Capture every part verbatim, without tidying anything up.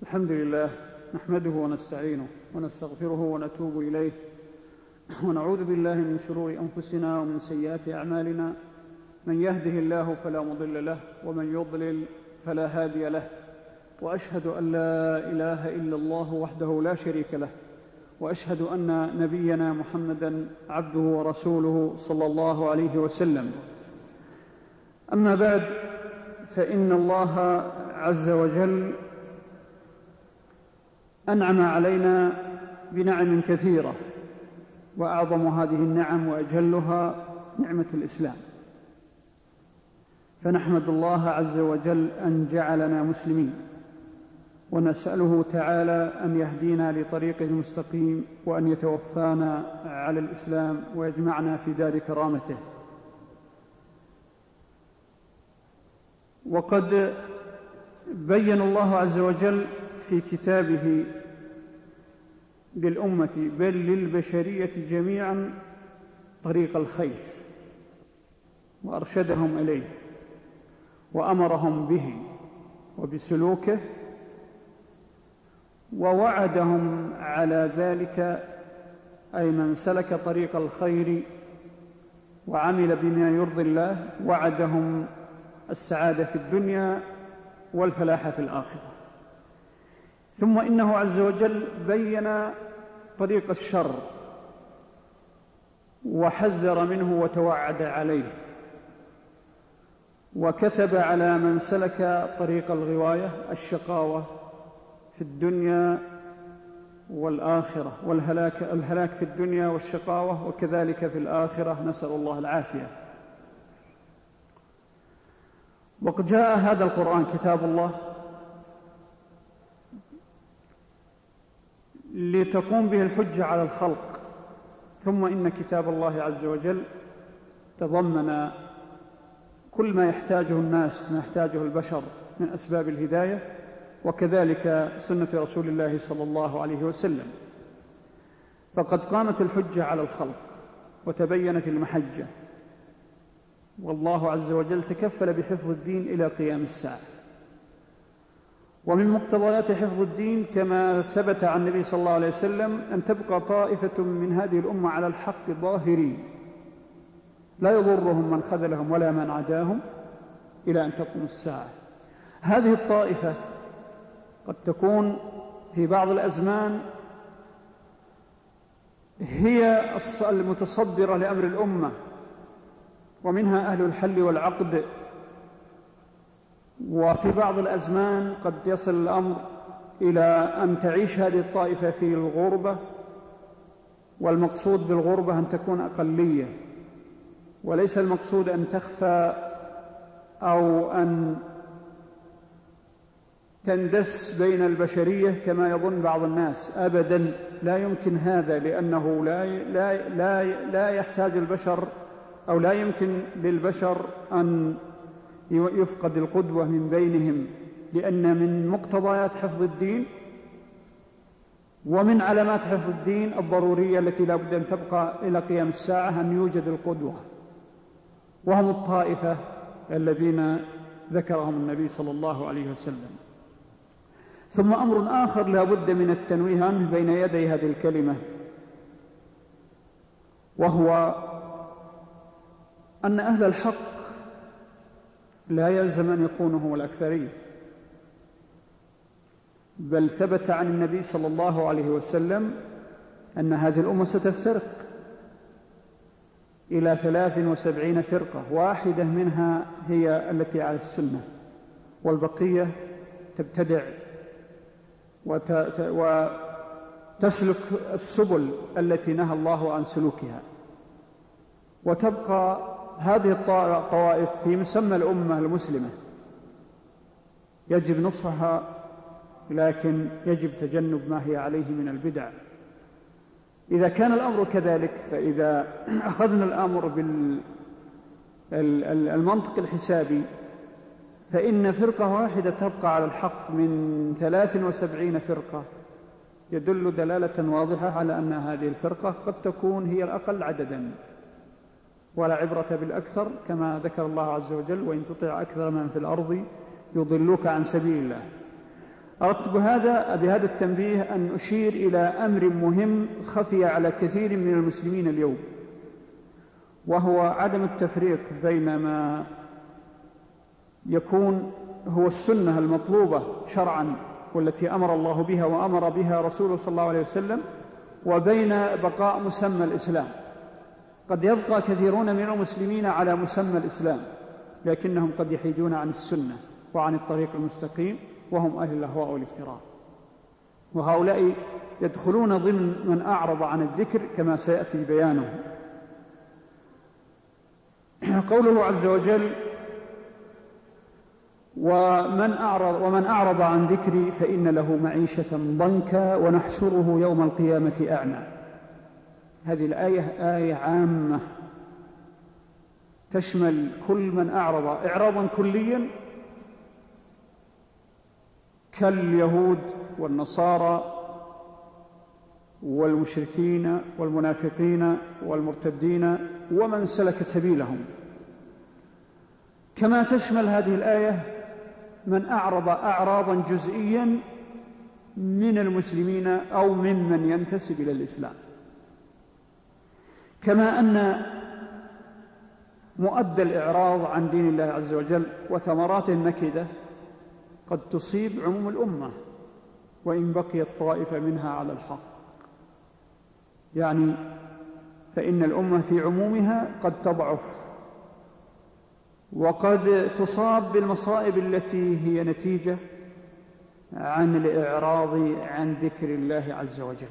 الحمد لله نحمده ونستعينه ونستغفره ونتوب إليه ونعوذ بالله من شرور أنفسنا ومن سيئات أعمالنا. من يهده الله فلا مضل له ومن يضلل فلا هادي له، وأشهد أن لا إله إلا الله وحده لا شريك له، وأشهد أن نبينا محمدا عبده ورسوله صلى الله عليه وسلم. أما بعد، فإن الله عز وجل أنعم علينا بنعم كثيرة، وأعظم هذه النعم وأجلها نعمة الإسلام، فنحمد الله عز وجل أن جعلنا مسلمين، ونسأله تعالى أن يهدينا لطريقه المستقيم، وأن يتوفانا على الإسلام ويجمعنا في دار كرامته. وقد بين الله عز وجل في كتابه للأمة بل للبشرية جميعا طريق الخير، وأرشدهم إليه وأمرهم به وبسلوكه، ووعدهم على ذلك، أي من سلك طريق الخير وعمل بما يرضي الله وعدهم السعادة في الدنيا والفلاح في الآخرة. ثم إنه عز وجل بين طريق الشر وحذر منه وتوعد عليه، وكتب على من سلك طريق الغواية الشقاوة في الدنيا والآخرة، والهلاك الهلاك في الدنيا والشقاوة وكذلك في الآخرة، نسأل الله العافية. وقد جاء هذا القرآن كتاب الله لتقوم به الحجة على الخلق، ثم إن كتاب الله عز وجل تضمن كل ما يحتاجه الناس، ما يحتاجه البشر من أسباب الهداية، وكذلك سنة رسول الله صلى الله عليه وسلم. فقد قامت الحجة على الخلق وتبينت المحجة، والله عز وجل تكفل بحفظ الدين إلى قيام الساعة. ومن مقتضيات حفظ الدين كما ثبت عن النبي صلى الله عليه وسلم أن تبقى طائفة من هذه الأمة على الحق ظاهرين، لا يضرهم من خذلهم ولا من عداهم إلى أن تقوم الساعة. هذه الطائفة قد تكون في بعض الأزمان هي المتصدرة لأمر الأمة، ومنها أهل الحل والعقد، وفي بعض الأزمان قد يصل الأمر إلى أن تعيش هذه الطائفة في الغربة، والمقصود بالغربة أن تكون أقلية، وليس المقصود أن تخفى أو أن تندس بين البشرية كما يظن بعض الناس. أبدا، لا يمكن هذا، لأنه لا, لا, لا, لا يحتاج البشر أو لا يمكن للبشر أن يفقد القدوة من بينهم، لأن من مقتضيات حفظ الدين ومن علامات حفظ الدين الضرورية التي لا بد أن تبقى إلى قيام الساعة أن يوجد القدوة، وهم الطائفة الذين ذكرهم النبي صلى الله عليه وسلم. ثم أمر آخر لا بد من التنويه عنه بين يدي هذه الكلمة، وهو أن أهل الحق لا يلزم أن يكونوا هم الأكثرية، بل ثبت عن النبي صلى الله عليه وسلم أن هذه الأمة ستفترق إلى ثلاث وسبعين فرقة، واحدة منها هي التي على السنة، والبقية تبتدع وتسلك السبل التي نهى الله عن سلوكها، وتبقى هذه الطوائف في مسمى الأمة المسلمة يجب نصحها، لكن يجب تجنب ما هي عليه من البدع. إذا كان الأمر كذلك، فإذا أخذنا الأمر بالمنطق الحسابي، فإن فرقة واحدة تبقى على الحق من ثلاث وسبعين فرقة يدل دلالة واضحة على أن هذه الفرقة قد تكون هي الأقل عددا، ولا عبرة بالأكثر، كما ذكر الله عز وجل: وإن تطع أكثر من في الأرض يضلوك عن سبيل الله. أردت بهذا بهذا التنبيه أن أشير إلى أمر مهم خفي على كثير من المسلمين اليوم، وهو عدم التفريق بين ما يكون هو السنة المطلوبة شرعا والتي أمر الله بها وأمر بها رسوله صلى الله عليه وسلم، وبين بقاء مسمى الإسلام. قد يبقى كثيرون من المسلمين على مسمى الإسلام، لكنهم قد يحيدون عن السنة وعن الطريق المستقيم، وهم أهل الأهواء والافتراء، وهؤلاء يدخلون ضمن من أعرض عن الذكر كما سيأتي بيانه. قوله عز وجل: ومن أعرض, ومن أعرض عن ذكري فإن له معيشة ضنكا ونحشره يوم القيامة أعمى. هذه الآية آية عامة تشمل كل من أعرض إعراضا كليا كاليهود والنصارى والمشركين والمنافقين والمرتدين ومن سلك سبيلهم، كما تشمل هذه الآية من أعرض أعراضا جزئيا من المسلمين أو ممن ينتسب إلى الإسلام. كما أن مؤدى الإعراض عن دين الله عز وجل وثمرات النكدة قد تصيب عموم الأمة وإن بقيت طائفة منها على الحق، يعني فإن الأمة في عمومها قد تضعف وقد تصاب بالمصائب التي هي نتيجة عن الإعراض عن ذكر الله عز وجل.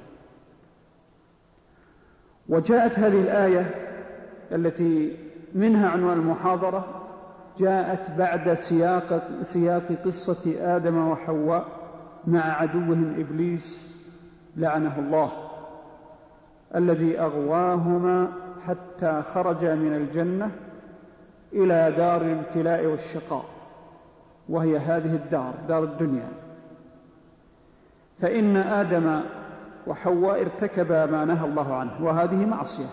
وجاءت هذه الآية التي منها عنوان المحاضرة جاءت بعد سياق, سياق قصة آدم وحواء مع عدوهم إبليس لعنه الله، الذي أغواهما حتى خرجا من الجنة إلى دار الابتلاء والشقاء، وهي هذه الدار دار الدنيا. فإن آدم وحواء ارتكبا ما نهى الله عنه، وهذه معصية،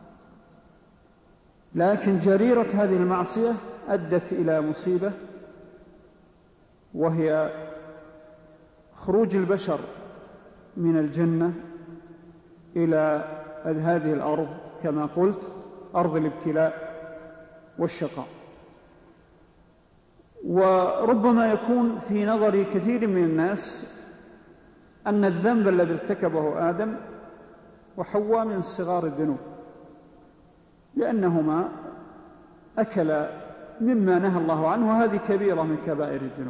لكن جريرة هذه المعصية أدت إلى مصيبة، وهي خروج البشر من الجنة إلى هذه الأرض كما قلت أرض الابتلاء والشقاء. وربما يكون في نظر كثير من الناس أن الذنب الذي ارتكبه آدم وحواء من صغار الذنوب، لأنهما أكلا مما نهى الله عنه، وهذه كبيرة من كبائر الذنوب.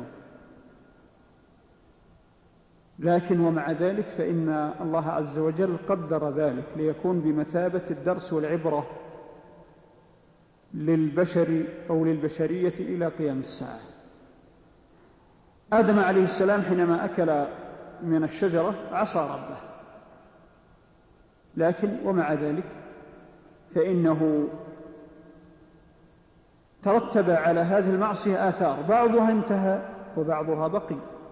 لكن ومع ذلك فإن الله عز وجل قدر ذلك ليكون بمثابة الدرس والعبرة للبشر أو للبشرية إلى قيام الساعة. آدم عليه السلام حينما أكل من الشجرة عصى ربه، لكن ومع ذلك فإنه ترتب على هذه المعصية آثار، بعضها انتهى وبعضها بقي.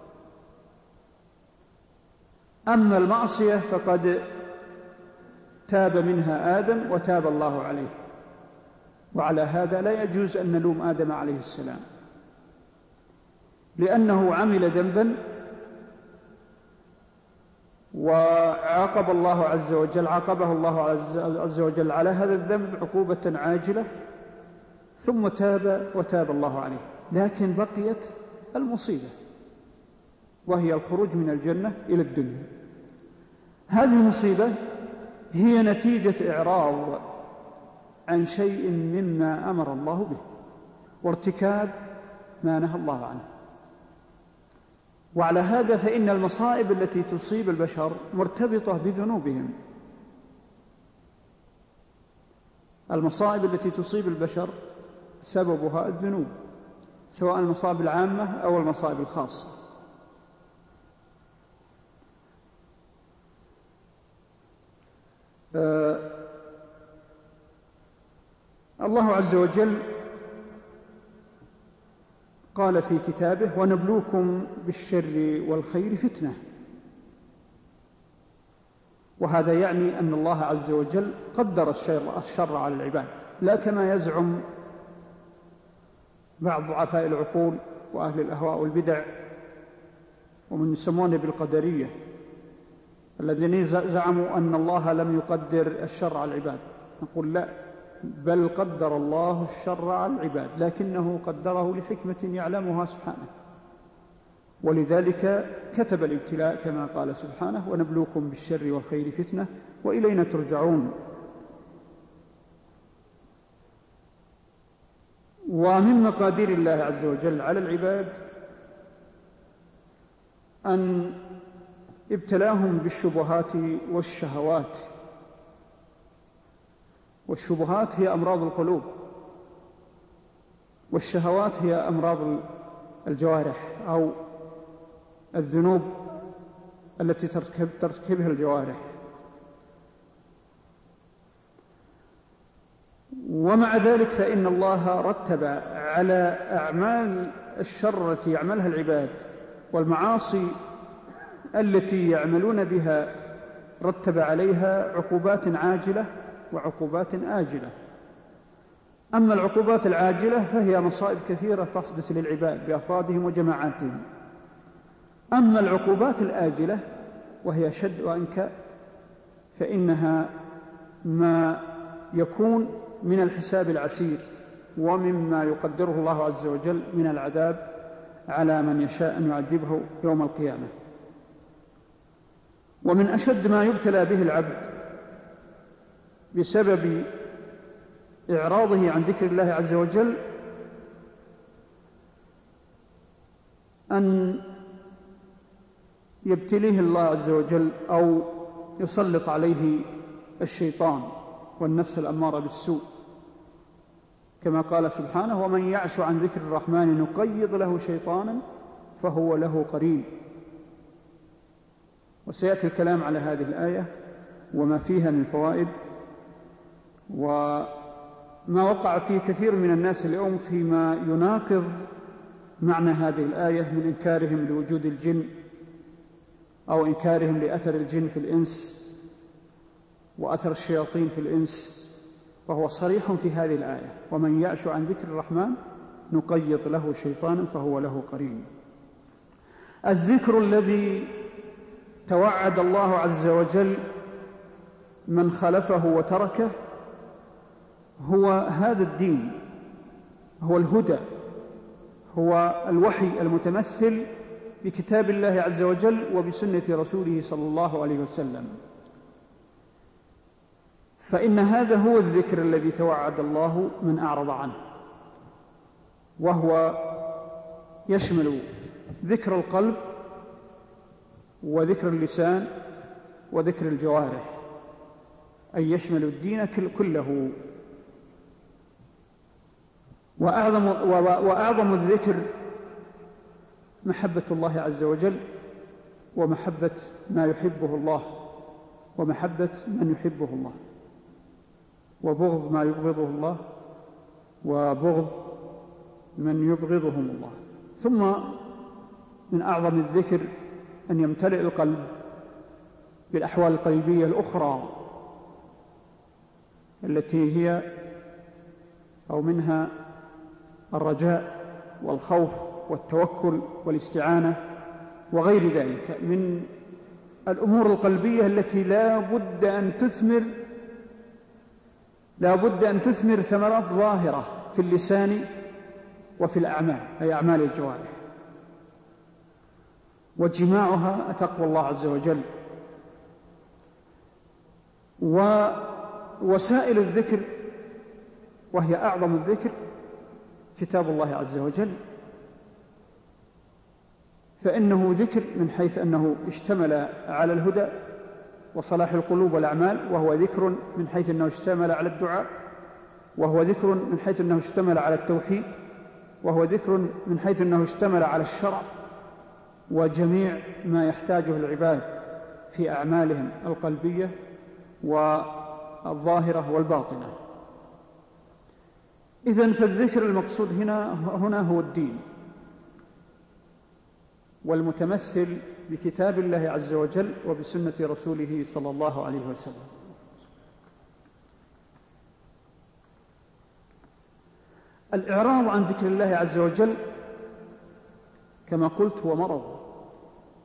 أما المعصية فقد تاب منها آدم وتاب الله عليه، وعلى هذا لا يجوز أن نلوم آدم عليه السلام، لأنه عمل ذنبا وعاقب الله عز وجل عاقبه الله عز وجل على هذا الذنب عقوبة عاجلة، ثم تاب وتاب الله عليه. لكن بقيت المصيبة، وهي الخروج من الجنة إلى الدنيا. هذه المصيبة هي نتيجة إعراض عن شيء مما أمر الله به وارتكاب ما نهى الله عنه. وعلى هذا فإن المصائب التي تصيب البشر مرتبطة بذنوبهم. المصائب التي تصيب البشر سببها الذنوب، سواء المصائب العامة أو المصائب الخاصة. آه الله عز وجل قال في كتابه: ونبلوكم بالشر والخير فتنة. وهذا يعني أن الله عز وجل قدر الشر, الشر على العباد، لا كما يزعم بعض ضعفاء العقول وأهل الأهواء والبدع ومن يسمونه بالقدرية الذين زعموا أن الله لم يقدر الشر على العباد. نقول لا، بل قدر الله الشر على العباد، لكنه قدره لحكمة يعلمها سبحانه، ولذلك كتب الابتلاء كما قال سبحانه: ونبلوكم بالشر والخير فتنة وإلينا ترجعون. ومن مقادير الله عز وجل على العباد أن ابتلاهم بالشبهات والشهوات. والشبهات هي أمراض القلوب، والشهوات هي أمراض الجوارح أو الذنوب التي تركب تركبها الجوارح. ومع ذلك فإن الله رتب على أعمال الشر التي يعملها العباد والمعاصي التي يعملون بها، رتب عليها عقوبات عاجلة وعقوبات آجلة. أما العقوبات العاجلة فهي مصائب كثيرة تحدث للعباد بأفرادهم وجماعاتهم. أما العقوبات الآجلة وهي شد وأنكى فإنها ما يكون من الحساب العسير ومما يقدره الله عز وجل من العذاب على من يشاء أن يعذبه يوم القيامة. ومن أشد ما يبتلى به العبد بسبب إعراضه عن ذكر الله عز وجل أن يبتليه الله عز وجل أو يسلط عليه الشيطان والنفس الأمارة بالسوء، كما قال سبحانه: ومن يعش عن ذكر الرحمن نقيض له شيطانا فهو له قرين. وسيأتي الكلام على هذه الآية وما فيها من فوائد، وما وقع فيه كثير من الناس اليوم فيما يناقض معنى هذه الآية من إنكارهم لوجود الجن أو إنكارهم لأثر الجن في الإنس وأثر الشياطين في الإنس. فهو صريح في هذه الآية: ومن يعش عن ذكر الرحمن نقيض له شيطانا فهو له قرين. الذكر الذي توعد الله عز وجل من خلفه وتركه هو هذا الدين، هو الهدى، هو الوحي المتمثل بكتاب الله عز وجل وبسنة رسوله صلى الله عليه وسلم. فإن هذا هو الذكر الذي توعد الله من أعرض عنه، وهو يشمل ذكر القلب وذكر اللسان وذكر الجوارح، أي يشمل الدين كله. وأعظم, وأعظم الذكر محبة الله عز وجل ومحبة ما يحبه الله ومحبة من يحبه الله، وبغض ما يبغضه الله وبغض من يبغضهم الله. ثم من أعظم الذكر أن يمتلئ القلب بالأحوال القلبية الأخرى التي هي أو منها الرجاء والخوف والتوكل والاستعانة وغير ذلك من الأمور القلبية التي لا بد أن تثمر لا بد أن تثمر ثمرات ظاهرة في اللسان وفي الأعمال، أي أعمال الجوارح، وجماعها تقوى الله عز وجل. ووسائل الذكر وهي أعظم الذكر كتاب الله عز وجل، فإنه ذكر من حيث أنه اشتمل على الهدى وصلاح القلوب والأعمال، وهو ذكر من حيث أنه اشتمل على الدعاء، وهو ذكر من حيث أنه اشتمل على التوحيد، وهو ذكر من حيث أنه اشتمل على الشرع وجميع ما يحتاجه العباد في أعمالهم القلبية والظاهرة والباطنة. إذن فالذكر المقصود هنا هنا هو الدين، والمتمثل بكتاب الله عز وجل وبسنة رسوله صلى الله عليه وسلم. الإعراض عن ذكر الله عز وجل كما قلت هو مرض،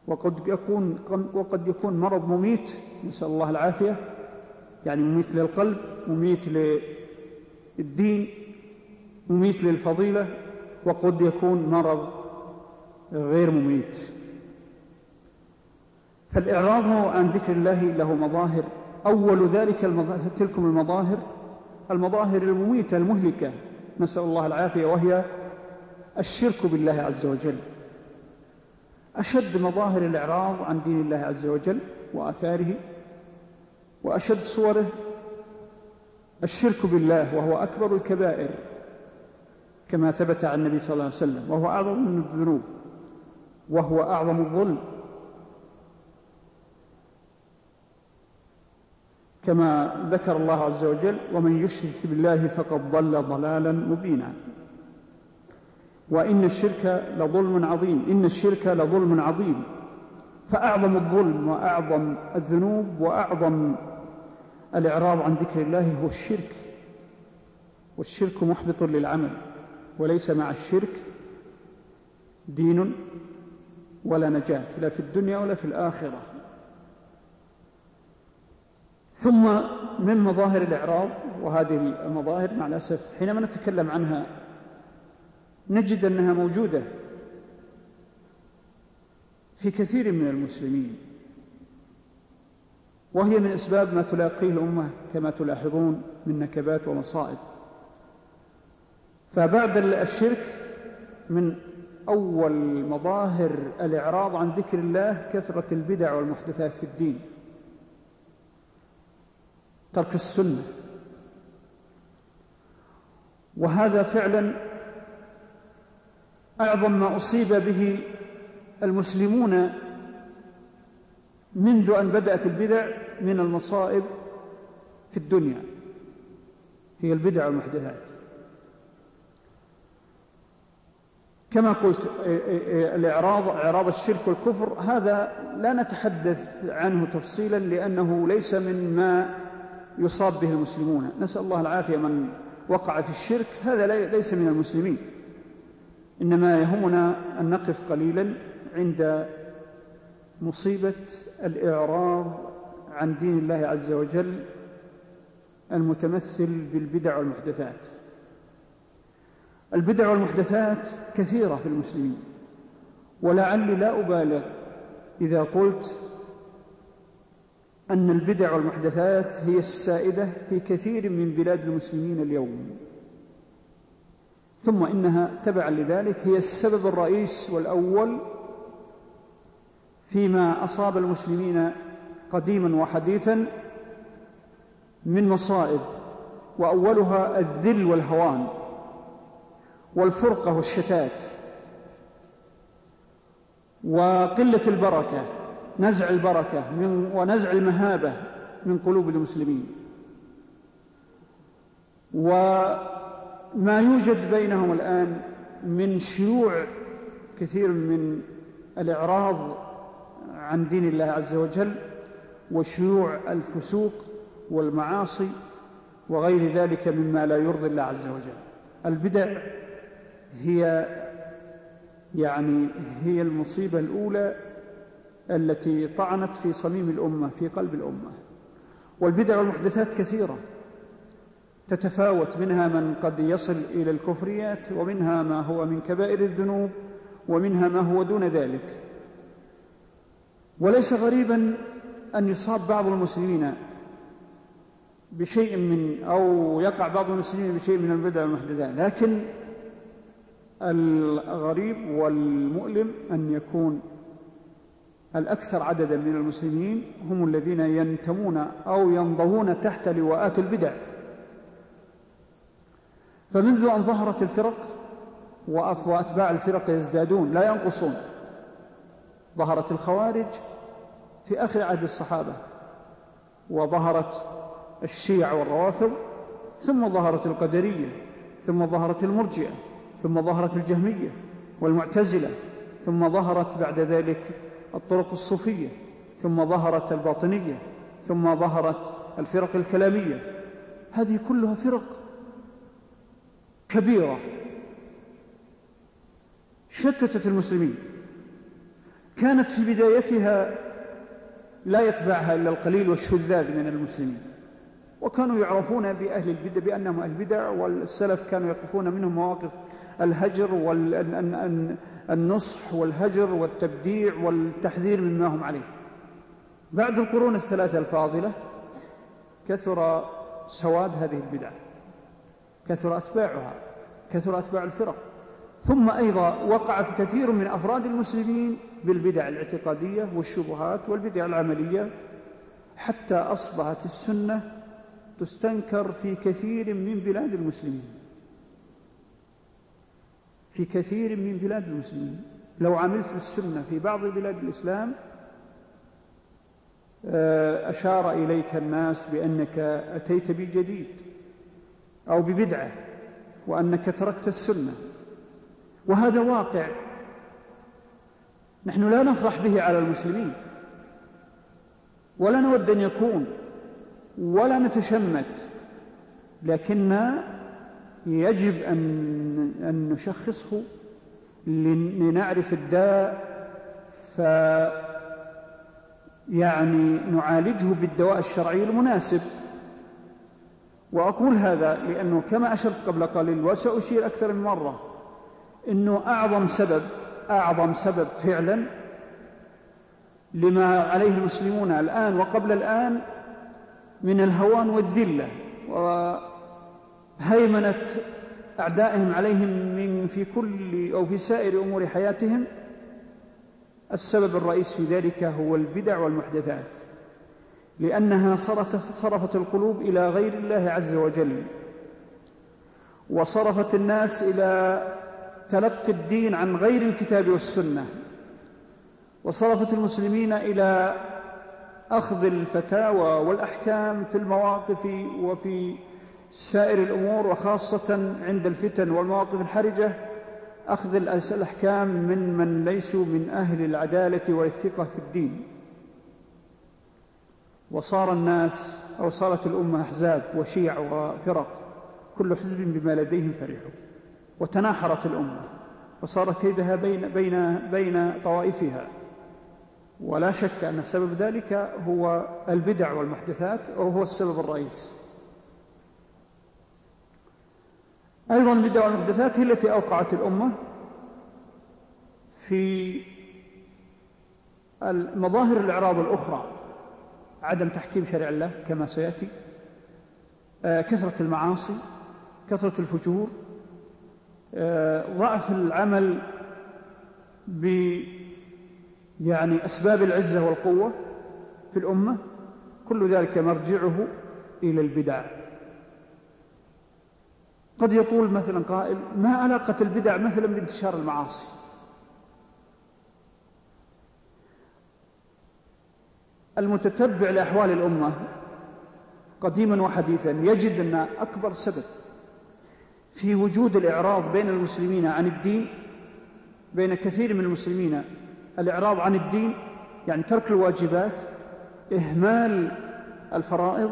وقد يكون, وقد يكون مرض مميت، نسأل الله العافية، يعني مميت للقلب، مميت للدين، مميت للفضيلة، وقد يكون مرض غير مميت. فالإعراض عن ذكر الله له مظاهر. أول ذلك المظاهر تلكم المظاهر المظاهر المميتة المهلكة، نسأل الله العافية، وهي الشرك بالله عز وجل. أشد مظاهر الإعراض عن دين الله عز وجل وآثاره وأشد صوره الشرك بالله، وهو أكبر الكبائر كما ثبت عن النبي صلى الله عليه وسلم، وهو أعظم من الذنوب، وهو أعظم الظلم، كما ذكر الله عز وجل: ومن يشرك بالله فقد ضل ضلالا مبينا. وإن الشرك لظلم عظيم، إن الشرك لظلم عظيم. فأعظم الظلم وأعظم الذنوب وأعظم الإعراض عن ذكر الله هو الشرك، والشرك محبط للعمل، وليس مع الشرك دين ولا نجاة، لا في الدنيا ولا في الآخرة. ثم من مظاهر الإعراض، وهذه المظاهر مع الأسف حينما نتكلم عنها نجد أنها موجودة في كثير من المسلمين، وهي من أسباب ما تلاقيه الأمة كما تلاحظون من نكبات ومصائب. فبعد الشرك من أول مظاهر الإعراض عن ذكر الله كثرة البدع والمحدثات في الدين، ترك السنة. وهذا فعلا أعظم ما أصيب به المسلمون منذ أن بدأت البدع من المصائب في الدنيا، هي البدع والمحدثات. كما قلت الإعراض، إعراض الشرك والكفر، هذا لا نتحدث عنه تفصيلا لأنه ليس من ما يصاب به المسلمون، نسأل الله العافية. من وقع في الشرك هذا ليس من المسلمين، إنما يهمنا أن نقف قليلا عند مصيبة الإعراض عن دين الله عز وجل المتمثل بالبدع والمحدثات. البدع والمحدثات كثيرة في المسلمين، ولعلي لا أبالغ إذا قلت أن البدع والمحدثات هي السائدة في كثير من بلاد المسلمين اليوم، ثم إنها تبعا لذلك هي السبب الرئيس والأول فيما أصاب المسلمين قديما وحديثا من مصائب، وأولها الذل والهوان والفرقة والشتات وقلة البركة، نزع البركة من ونزع المهابة من قلوب المسلمين، وما يوجد بينهم الآن من شيوع كثير من الإعراض عن دين الله عز وجل، وشيوع الفسوق والمعاصي وغير ذلك مما لا يرضي الله عز وجل. البدع هي يعني هي المصيبة الأولى التي طعنت في صميم الأمة، في قلب الأمة. والبدع والمحدثات كثيرة تتفاوت، منها من قد يصل إلى الكفريات، ومنها ما هو من كبائر الذنوب، ومنها ما هو دون ذلك. وليس غريبا أن يصاب بعض المسلمين بشيء من أو يقع بعض المسلمين بشيء من البدع والمحدثات، لكن الغريب والمؤلم أن يكون الأكثر عددا من المسلمين هم الذين ينتمون أو ينضوون تحت لواءات البدع. فمنذ أن ظهرت الفرق وأتباع الفرق يزدادون لا ينقصون، ظهرت الخوارج في آخر عهد الصحابة، وظهرت الشيع والروافض، ثم ظهرت القدرية، ثم ظهرت المرجئة، ثم ظهرت الجهمية والمعتزلة، ثم ظهرت بعد ذلك الطرق الصوفية، ثم ظهرت الباطنية، ثم ظهرت الفرق الكلامية. هذه كلها فرق كبيرة شتتت المسلمين، كانت في بدايتها لا يتبعها إلا القليل والشذاذ من المسلمين، وكانوا يعرفون بأهل البدع بأنهم أهل البدع، والسلف كانوا يقفون منهم مواقف الهجر والنصح والهجر والتبديع والتحذير مما هم عليه. بعد القرون الثلاثة الفاضلة كثر سواد هذه البدع، كثر أتباعها، كثر أتباع الفرق، ثم أيضا وقع في كثير من أفراد المسلمين بالبدع الاعتقادية والشبهات والبدع العملية، حتى أصبحت السنة تستنكر في كثير من بلاد المسلمين، في كثير من بلاد المسلمين. لو عملت بالسنة في بعض بلاد الإسلام أشار إليك الناس بأنك أتيت بجديد أو ببدعة، وأنك تركت السنة، وهذا واقع نحن لا نفرح به على المسلمين، ولا نود أن يكون، ولا نتشمت، لكن يجب أن, أن نشخصه لنعرف الداء، فيعني نعالجه بالدواء الشرعي المناسب. وأقول هذا لأنه كما أشرت قبل قليل وسأشير أكثر من مرة، إنه أعظم سبب أعظم سبب فعلا لما عليه المسلمون الآن وقبل الآن من الهوان والذلة وهيمنة أعدائهم عليهم من في كل أو في سائر أمور حياتهم، السبب الرئيس في ذلك هو البدع والمحدثات، لأنها صرفت القلوب إلى غير الله عز وجل، وصرفت الناس إلى تلقي الدين عن غير الكتاب والسنة، وصرفت المسلمين إلى أخذ الفتاوى والأحكام في المواقف وفي سائر الأمور، وخاصة عند الفتن والمواقف الحرجة أخذ الأحكام من من ليسوا من أهل العدالة والثقة في الدين. وصار الناس أو صارت الأمة أحزاب وشيع وفرق، كل حزب بما لديهم فرح، وتناحرت الأمة وصار كيدها بين, بين, بين طوائفها. ولا شك أن سبب ذلك هو البدع والمحدثات، وهو السبب الرئيس. أيضا البدع والمحدثات هي التي أوقعت الأمة في المظاهر الإعراض الأخرى: عدم تحكيم شرع الله كما سيأتي، كثرة المعاصي، كثرة الفجور، ضعف العمل ب يعني أسباب العزة والقوة في الأمة، كل ذلك مرجعه إلى البدع. قد يقول مثلا قائل: ما علاقة البدع مثلا بانتشار المعاصي؟ المتتبع لأحوال الأمة قديما وحديثا يجد أن أكبر سبب في وجود الإعراض بين المسلمين عن الدين، بين كثير من المسلمين الإعراض عن الدين، يعني ترك الواجبات، إهمال الفرائض،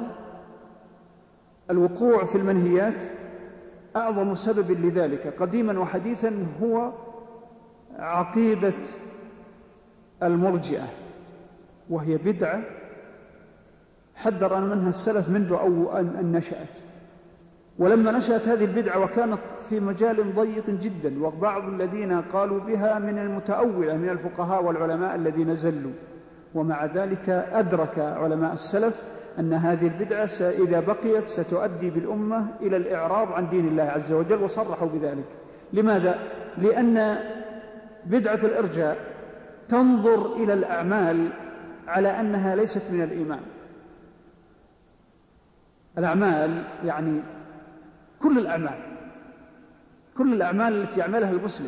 الوقوع في المنهيات، أعظم سبب لذلك قديما وحديثا هو عقيدة المرجئة، وهي بدعة حذر منها السلف منذ أو أن نشأت. ولما نشأت هذه البدعة وكانت في مجال ضيق جدا، وبعض الذين قالوا بها من المتأولة من الفقهاء والعلماء الذين زلوا، ومع ذلك أدرك علماء السلف أن هذه البدعة إذا بقيت ستؤدي بالأمة إلى الإعراض عن دين الله عز وجل، وصرحوا بذلك. لماذا؟ لأن بدعة الإرجاء تنظر إلى الأعمال على أنها ليست من الإيمان. الأعمال يعني كل الأعمال كل الأعمال التي يعملها المسلم،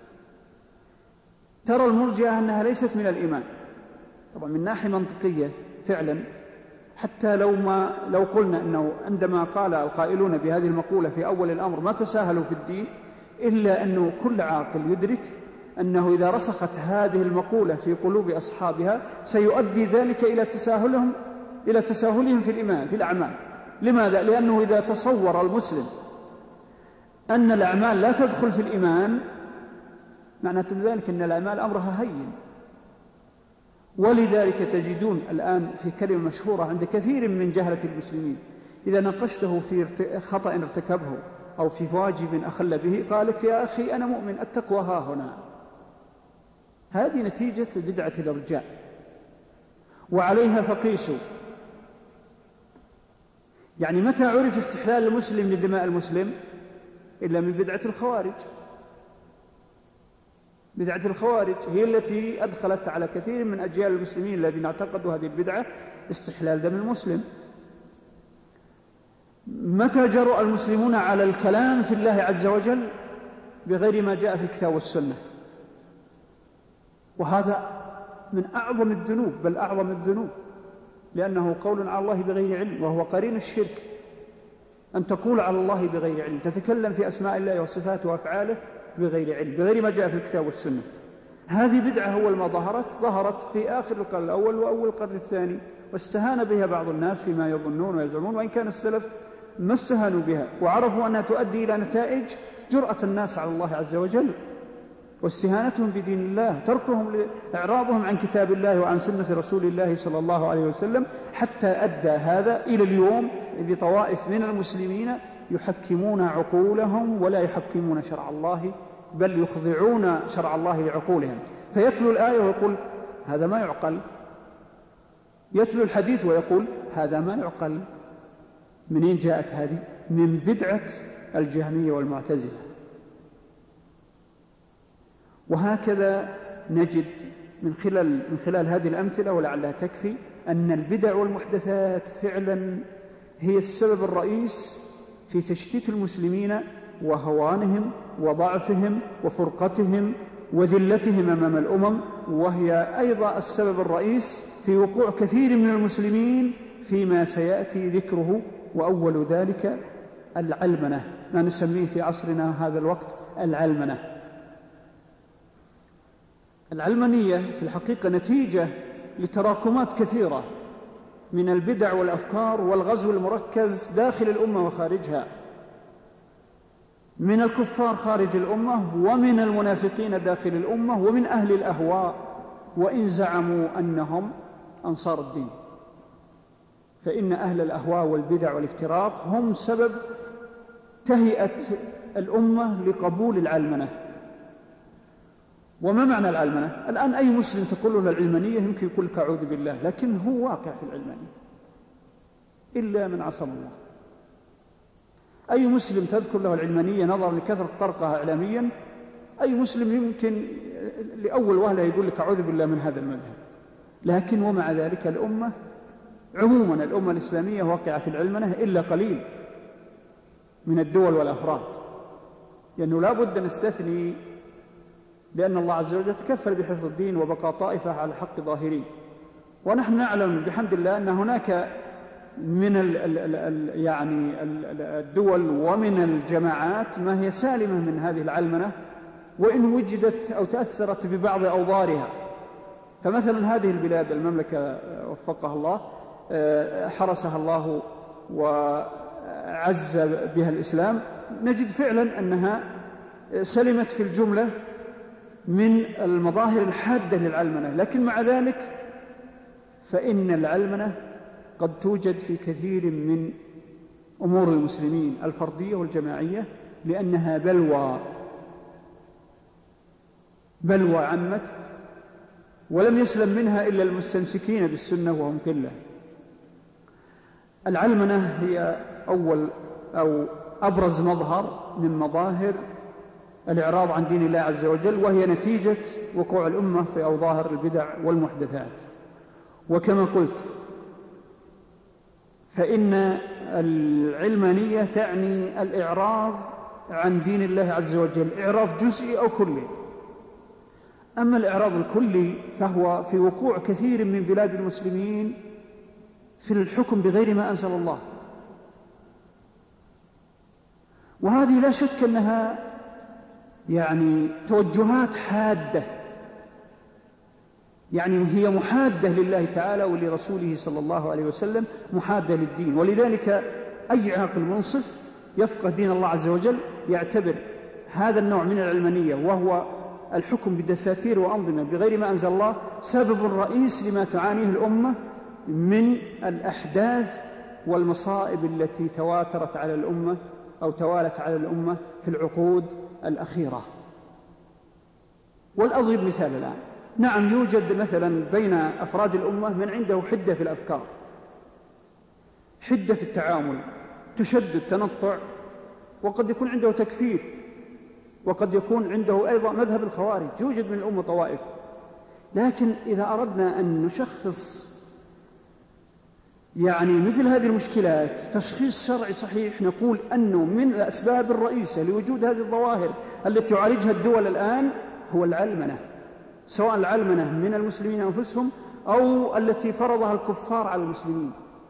ترى المرجئة أنها ليست من الإيمان. طبعا من ناحية منطقية فعلا، حتى لو ما لو قلنا أنه عندما قال القائلون بهذه المقولة في أول الأمر ما تساهلوا في الدين، إلا أنه كل عاقل يدرك أنه إذا رسخت هذه المقولة في قلوب أصحابها سيؤدي ذلك إلى تساهلهم إلى تساهلهم في الإيمان في الأعمال. لماذا؟ لأنه إذا تصور المسلم أن الأعمال لا تدخل في الإيمان، معنى ذلك أن الأعمال أمرها هين، ولذلك تجدون الآن في كلمة مشهورة عند كثير من جهلة المسلمين إذا ناقشته في خطأ ارتكبه أو في واجب أخل به قال لك يا أخي أنا مؤمن التقوى ها هنا. هذه نتيجة بدعة الإرجاء وعليها فقيسوا. يعني متى عرف استحلال المسلم لدماء المسلم؟ إلا من بدعة الخوارج. بدعة الخوارج هي التي أدخلت على كثير من أجيال المسلمين الذين اعتقدوا هذه البدعة استحلال دم المسلم. متى جرؤ المسلمون على الكلام في الله عز وجل بغير ما جاء في الكتاب والسنة؟ وهذا من أعظم الذنوب، بل أعظم الذنوب، لأنه قول على الله بغير علم، وهو قرين الشرك. أن تقول على الله بغير علم، تتكلم في أسماء الله وصفاته وأفعاله بغير علم، بغير ما جاء في الكتاب والسنة. هذه بدعة أول ما ظهرت ظهرت في آخر القرن الأول وأول القرن الثاني، واستهان بها بعض الناس فيما يظنون ويزعمون، وإن كان السلف ما استهانوا بها وعرفوا أنها تؤدي إلى نتائج جرأة الناس على الله عز وجل واستهانتهم بدين الله، تركهم إعراضهم عن كتاب الله وعن سنة رسول الله صلى الله عليه وسلم، حتى أدى هذا إلى اليوم بطوائف من المسلمين يحكمون عقولهم ولا يحكمون شرع الله، بل يخضعون شرع الله لعقولهم. فيتلو الآية ويقول هذا ما يعقل، يتلو الحديث ويقول هذا ما يعقل. منين جاءت هذه؟ من بدعة الجهمية والمعتزلة. وهكذا نجد من خلال, من خلال هذه الأمثلة ولعلها تكفي أن البدع والمحدثات فعلا هي السبب الرئيس في تشتيت المسلمين وهوانهم وضعفهم وفرقتهم وذلتهم أمام الأمم، وهي أيضا السبب الرئيس في وقوع كثير من المسلمين فيما سيأتي ذكره، وأول ذلك العلمنة، ما نسميه في عصرنا هذا الوقت العلمنة. العلمانية في الحقيقة نتيجة لتراكمات كثيرة من البدع والأفكار والغزو المركز داخل الأمة وخارجها، من الكفار خارج الأمة ومن المنافقين داخل الأمة ومن أهل الأهواء، وإن زعموا أنهم أنصار الدين، فإن أهل الأهواء والبدع والافتراق هم سبب تهيئة الأمة لقبول العلمنة. وما معنى العلمنة؟ الآن أي مسلم تقول له العلمانية يمكن يقول لك أعوذ بالله، لكن هو واقع في العلمانية إلا من عصم الله. أي مسلم تذكر له العلمانية نظرا لكثرة طرقها إعلاميا، أي مسلم يمكن لأول وهلة يقول لك أعوذ بالله من هذا المذهب. لكن ومع ذلك الأمة عموما، الأمة الإسلامية واقعة في العلمنة إلا قليل من الدول والأفراد، لأنه لا بد نستثني، لأن الله عز وجل تكفل بحفظ الدين وبقاء طائفة على الحق ظاهرين. ونحن نعلم بحمد الله أن هناك من ال ال ال يعني الدول ومن الجماعات ما هي سالمة من هذه العلمنة، وإن وجدت أو تأثرت ببعض أوضارها. فمثلا هذه البلاد المملكة وفقها الله حرسها الله وعز بها الإسلام، نجد فعلا أنها سلمت في الجملة من المظاهر الحادة للعلمنة، لكن مع ذلك فإن العلمنة قد توجد في كثير من أمور المسلمين الفردية والجماعية، لأنها بلوى بلوى عمت ولم يسلم منها إلا المستمسكين بالسنة وهم قلة. العلمنة هي أول أو أبرز مظهر من مظاهر الإعراض عن دين الله عز وجل، وهي نتيجة وقوع الأمة في أوظار البدع والمحدثات. وكما قلت فإن العلمانية تعني الإعراض عن دين الله عز وجل، إعراض جزئي أو كلي. أما الإعراض الكلي فهو في وقوع كثير من بلاد المسلمين في الحكم بغير ما أنزل الله، وهذه لا شك أنها يعني توجهات حادة، يعني هي محادة لله تعالى ولرسوله صلى الله عليه وسلم، محادة للدين. ولذلك أي عاقل منصف يفقه دين الله عز وجل يعتبر هذا النوع من العلمانية، وهو الحكم بدساتير وأنظمة بغير ما أنزل الله سبب رئيس لما تعانيه الأمة من الأحداث والمصائب التي تواترت على الأمة أو توالت على الأمة في العقود الأخيرة. والأضرب مثال الآن. نعم، يوجد مثلا بين أفراد الأمة من عنده حدة في الأفكار، حدة في التعامل، تشدد، تنطع، وقد يكون عنده تكفير، وقد يكون عنده أيضا مذهب الخوارج. يوجد من الأمة طوائف. لكن إذا أردنا أن نشخص يعني مثل هذه المشكلات تشخيص شرعي صحيح، نقول أنه من الأسباب الرئيسة لوجود هذه الظواهر التي تعالجها الدول الآن هو العلمنة، سواء العلمنة من المسلمين أنفسهم أو التي فرضها الكفار على المسلمين.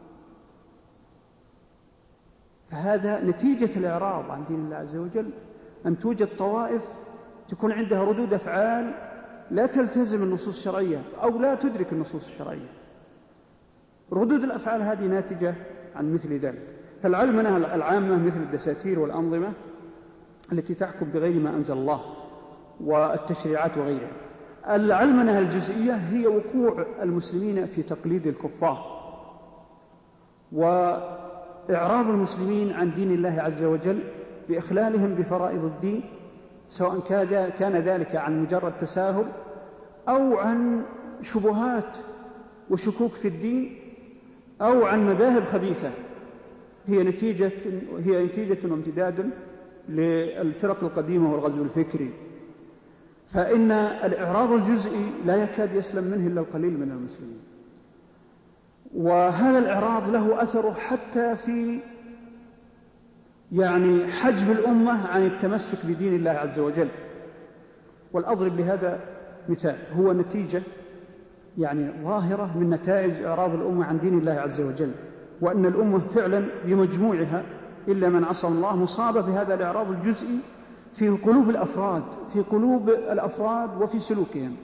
فهذا نتيجة الإعراض عن دين الله عز وجل، أن توجد طوائف تكون عندها ردود أفعال لا تلتزم النصوص الشرعية أو لا تدرك النصوص الشرعية. ردود الأفعال هذه ناتجة عن مثل ذلك. فالعلمنة العامة مثل الدساتير والأنظمة التي تحكم بغير ما أنزل الله والتشريعات وغيرها. العلمنة الجزئية هي وقوع المسلمين في تقليد الكفار وإعراض المسلمين عن دين الله عز وجل بإخلالهم بفرائض الدين، سواء كان ذلك عن مجرد تساهل أو عن شبهات وشكوك في الدين أو عن مذاهب خبيثة هي نتيجة هي نتيجة وامتداد للفرق القديمة والغزو الفكري. فإن الإعراض الجزئي لا يكاد يسلم منه إلا القليل من المسلمين، وهذا الإعراض له أثره حتى في يعني حجب الأمة عن التمسك بدين الله عز وجل. والأضرب لهذا مثال هو نتيجة يعني ظاهرة من نتائج إعراض الأمة عن دين الله عز وجل، وأن الأمة فعلا بمجموعها إلا من عصم الله مصابة بهذا الإعراض الجزئي في قلوب الأفراد في قلوب الأفراد وفي سلوكهم.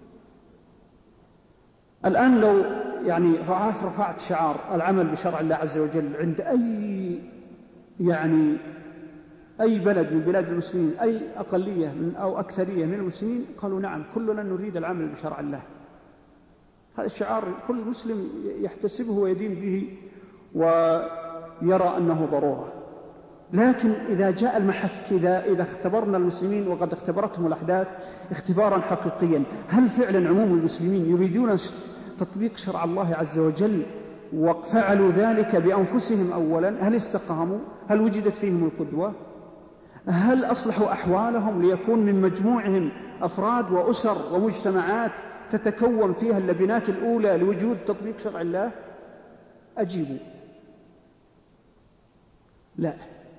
الآن لو يعني رفعت شعار العمل بشرع الله عز وجل عند أي يعني أي بلد من بلاد المسلمين، أي أقلية من أو أكثرية من المسلمين، قالوا نعم كلنا نريد العمل بشرع الله. هذا الشعار كل مسلم يحتسبه ويدين به ويرى أنه ضرورة. لكن إذا جاء المحك، إذا, إذا اختبرنا المسلمين وقد اختبرتهم الأحداث اختبارا حقيقيا، هل فعلا عموم المسلمين يريدون تطبيق شرع الله عز وجل وفعلوا ذلك بأنفسهم أولا؟ هل استقاموا؟ هل وجدت فيهم القدوة؟ هل أصلحوا أحوالهم ليكون من مجموعهم أفراد وأسر ومجتمعات تتكون فيها اللبنات الأولى لوجود تطبيق شرع الله؟ أجيبوا لا.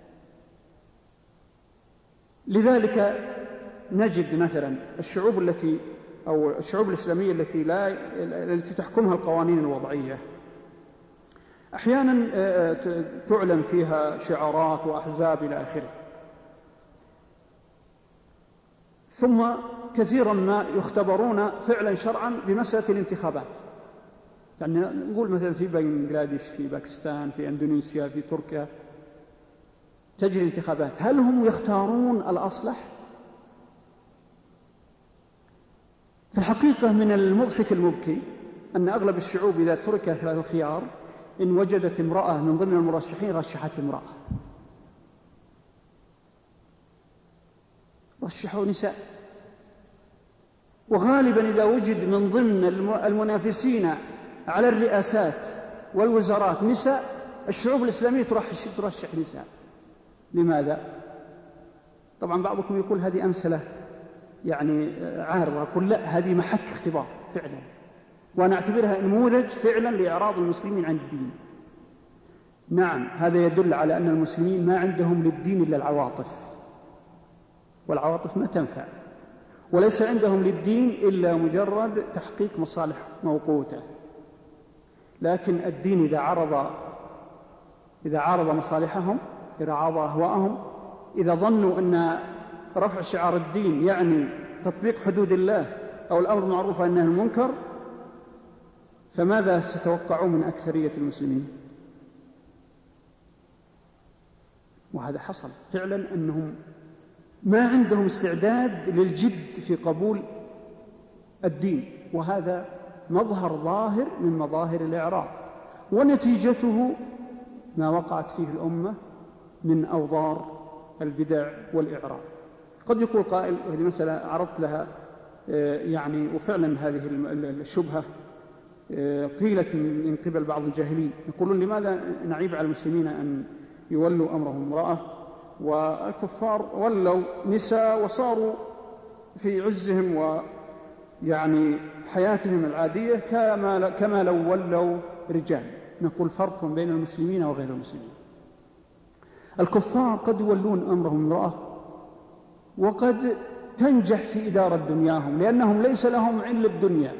لذلك نجد مثلا الشعوب التي أو الشعوب الإسلامية التي لا التي تحكمها القوانين الوضعية أحيانا تعلن فيها شعارات وأحزاب إلى آخره، ثم كثيرا ما يختبرون فعلا شرعا بمسألة الانتخابات. يعني نقول مثلا في بنغلاديش، في باكستان، في إندونيسيا، في تركيا تجري انتخابات، هل هم يختارون الأصلح؟ في الحقيقة من المضحك المبكي أن أغلب الشعوب إذا تركت لها الخيار إن وجدت امرأة من ضمن المرشحين رشحت امرأة، رشحوا نساء. وغالبا إذا وجد من ضمن المنافسين على الرئاسات والوزارات نساء، الشعوب الإسلامية ترشح نساء. لماذا؟ طبعا بعضكم يقول هذه أمثلة يعني عارضة، أقول لا، هذه محك اختبار فعلا، وأنا أعتبرها نموذج فعلا لإعراض المسلمين عن الدين. نعم، هذا يدل على أن المسلمين ما عندهم للدين إلا العواطف، والعواطف ما تنفع، وليس عندهم للدين إلا مجرد تحقيق مصالح موقوتة. لكن الدين إذا عرض إذا عارض مصالحهم، إذا عارض أهواءهم، إذا ظنوا أن رفع شعار الدين يعني تطبيق حدود الله أو الأمر بالمعروف والنهي عن المنكر، فماذا ستوقعون من أكثرية المسلمين؟ وهذا حصل فعلا، أنهم ما عندهم استعداد للجد في قبول الدين، وهذا مظهر ظاهر من مظاهر الإعراض، ونتيجته ما وقعت فيه الأمة من أوضار البدع والإعراض. قد يقول قائل، وهذه مسألة عرضت لها يعني، وفعلا هذه الشبهة قيلت من قبل بعض الجاهلين، يقولون لماذا نعيب على المسلمين أن يولوا أمرهم امرأة والكفار ولوا نساء وصاروا في عزهم ويعني حياتهم العادية كما كما لو ولوا رجال. نقول فرق بين المسلمين وغير المسلمين. الكفار قد يولون أمرهم امرأة وقد تنجح في إدارة دنياهم، لأنهم ليس لهم إلا الدنيا،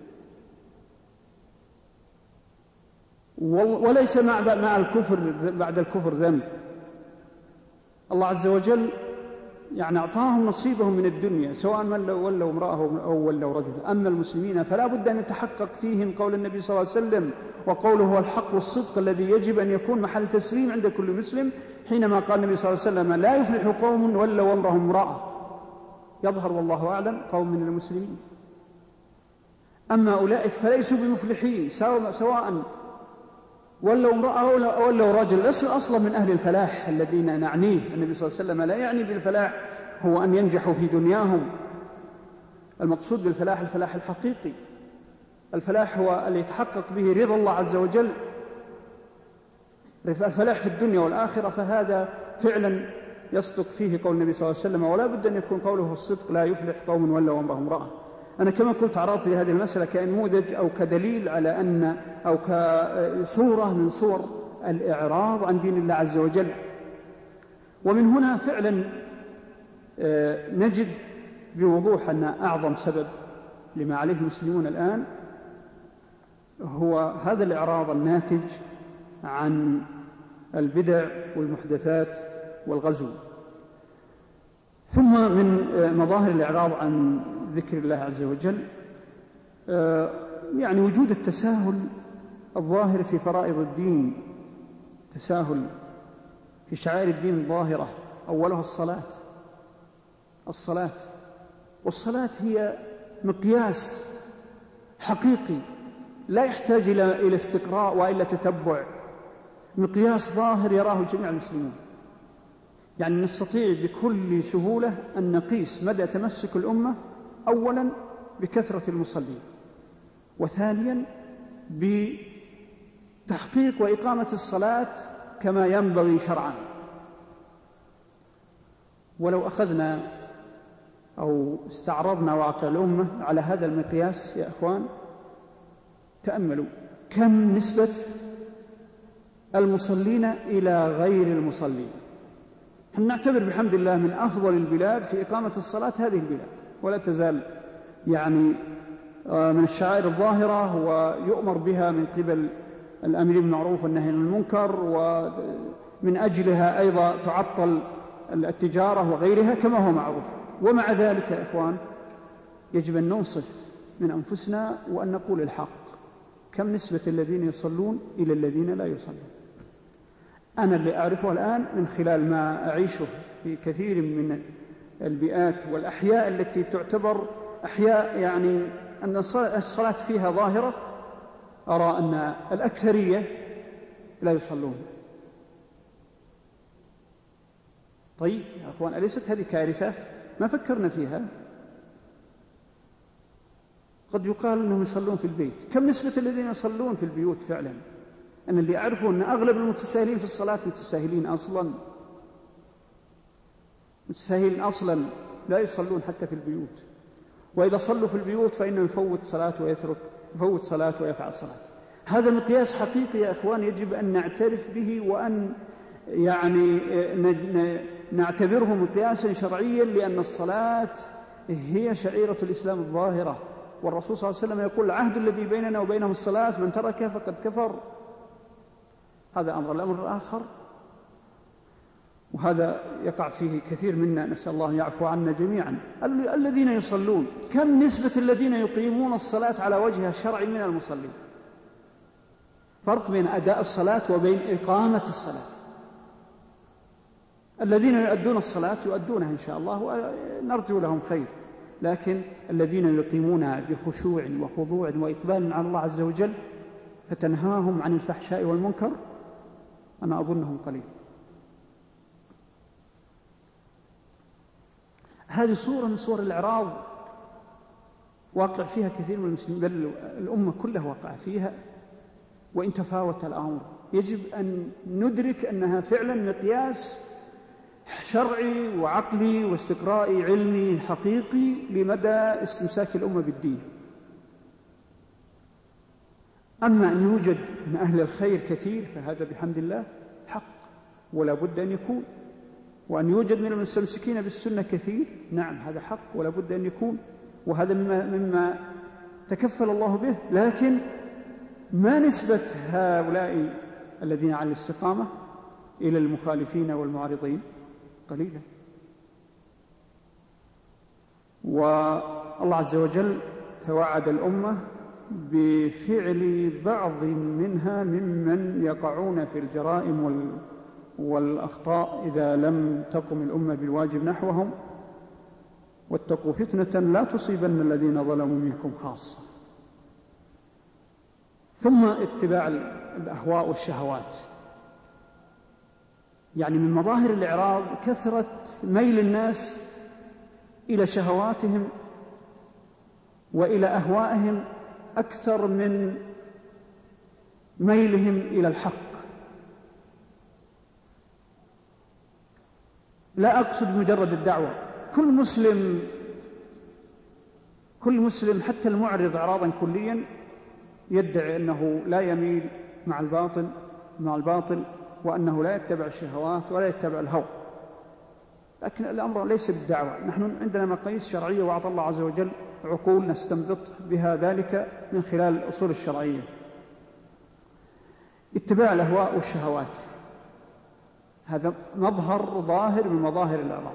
وليس مع مع الكفر بعد الكفر ذنب. الله عز وجل يعني أعطاهم نصيبهم من الدنيا، سواء ولوا امرأة أو ولوا رجلا. أما المسلمين فلا بد أن يتحقق فيهم قول النبي صلى الله عليه وسلم، وقوله هو الحق والصدق الذي يجب أن يكون محل تسليم عند كل مسلم، حينما قال النبي صلى الله عليه وسلم لا يفلح قوم ولوا أمرهم امرأة. يظهر والله أعلم قوم من المسلمين. أما أولئك فليسوا بمفلحين، سواء ولوا امرأة أو ولوا رجل، ليسوا أصلا من أهل الفلاح الذين نعنيه. النبي صلى الله عليه وسلم لا يعني بالفلاح هو أن ينجحوا في دنياهم. المقصود بالفلاح الفلاح الحقيقي، الفلاح هو اللي يتحقق به رضا الله عز وجل، الفلاح في الدنيا والآخرة. فهذا فعلا يصدق فيه قول النبي صلى الله عليه وسلم، ولا بد أن يكون قوله الصدق، لا يفلح قوم ولوا أمرهم امرأة. أنا كما قلت عرضت في هذه المسألة كنموذج أو كدليل على أن أو كصورة من صور الإعراض عن دين الله عز وجل. ومن هنا فعلا نجد بوضوح أن أعظم سبب لما عليه المسلمون الآن هو هذا الإعراض الناتج عن البدع والمحدثات والغزو. ثم من مظاهر الإعراض عن ذكر الله عز وجل يعني وجود التساهل الظاهر في فرائض الدين، تساهل في شعائر الدين الظاهرة، أولها الصلاة. الصلاة والصلاة هي مقياس حقيقي لا يحتاج إلى استقراء وإلى تتبع، مقياس ظاهر يراه جميع المسلمين. يعني نستطيع بكل سهولة أن نقيس مدى تمسك الأمة أولا بكثرة المصلين، وثانيا بتحقيق وإقامة الصلاة كما ينبغي شرعا. ولو أخذنا أو استعرضنا واقع الأمة على هذا المقياس يا أخوان، تأملوا كم نسبة المصلين إلى غير المصلين. نحن نعتبر بحمد الله من أفضل البلاد في إقامة الصلاة هذه البلاد، ولا تزال يعني من الشعائر الظاهرة ويؤمر بها من قبل الأمر بالمعروف والنهي عن المنكر، ومن أجلها أيضا تعطل التجارة وغيرها كما هو معروف. ومع ذلك يا إخوان يجب أن ننصف من أنفسنا وأن نقول الحق. كم نسبة الذين يصلون إلى الذين لا يصلون؟ أنا اللي أعرفه الآن من خلال ما أعيشه في كثير من البيئات والأحياء التي تعتبر أحياء يعني أن الصلاة فيها ظاهرة، أرى أن الأكثرية لا يصلون. طيب يا أخوان، أليست هذه كارثة؟ ما فكرنا فيها. قد يقال أنهم يصلون في البيت. كم نسبة الذين يصلون في البيوت فعلا؟ أنا اللي أعرفه أن أغلب المتساهلين في الصلاة متساهلين أصلا، متساهلين أصلا لا يصلون حتى في البيوت، وإذا صلوا في البيوت فإنه يفوت صلاة ويترك يفوت صلاة ويفعل صلاة. هذا مقياس حقيقي يا أخوان يجب أن نعترف به، وأن يعني نعتبره مقياسا شرعيا، لأن الصلاة هي شعيرة الإسلام الظاهرة. والرسول صلى الله عليه وسلم يقول العهد الذي بيننا وبينهم الصلاة، من تركها فقد كفر. هذا أمر. الأمر الآخر، وهذا يقع فيه كثير منا، نسأل الله أن يعفو عنا جميعا، الذين يصلون. كم نسبة الذين يقيمون الصلاة على وجهها الشرعي من المصلين؟ فرق بين أداء الصلاة وبين إقامة الصلاة. الذين يؤدون الصلاة يؤدونها إن شاء الله ونرجو لهم خير، لكن الذين يقيمونها بخشوع وخضوع وإقبال على الله عز وجل فتنهاهم عن الفحشاء والمنكر أنا أظنهم قليل. هذه صورة من صور الإعراض واقع فيها كثير من المسلمين، بل الأمة كلها واقع فيها، وإن تفاوت الأمر يجب أن ندرك أنها فعلا مقياس شرعي وعقلي واستقرائي علمي حقيقي لمدى استمساك الأمة بالدين. أما أن يوجد من أهل الخير كثير فهذا بحمد الله حق ولا بد أن يكون، وأن يوجد من المستمسكين بالسنة كثير نعم هذا حق ولا بد أن يكون، وهذا مما, مما تكفل الله به، لكن ما نسبة هؤلاء الذين على الاستقامة إلى المخالفين والمعارضين؟ قليلا. والله عز وجل توعد الأمة بفعل بعض منها ممن يقعون في الجرائم والأخطاء إذا لم تقم الأمة بالواجب نحوهم، واتقوا فتنة لا تصيبن الذين ظلموا منكم خاصة. ثم اتباع الأهواء والشهوات، يعني من مظاهر الإعراض كثرة ميل الناس إلى شهواتهم وإلى أهوائهم أكثر من ميلهم إلى الحق. لا أقصد مجرد الدعوة، كل مسلم كل مسلم حتى المعرض إعراضا كليا يدعي أنه لا يميل مع الباطل مع الباطل وأنه لا يتبع الشهوات ولا يتبع الهوى، لكن الأمر ليس بالدعوة. نحن عندنا مقاييس شرعية وأعطى الله عز وجل عقول نستنبط بها ذلك من خلال الأصول الشرعية. اتباع الأهواء والشهوات هذا مظهر ظاهر من مظاهر الإعراض.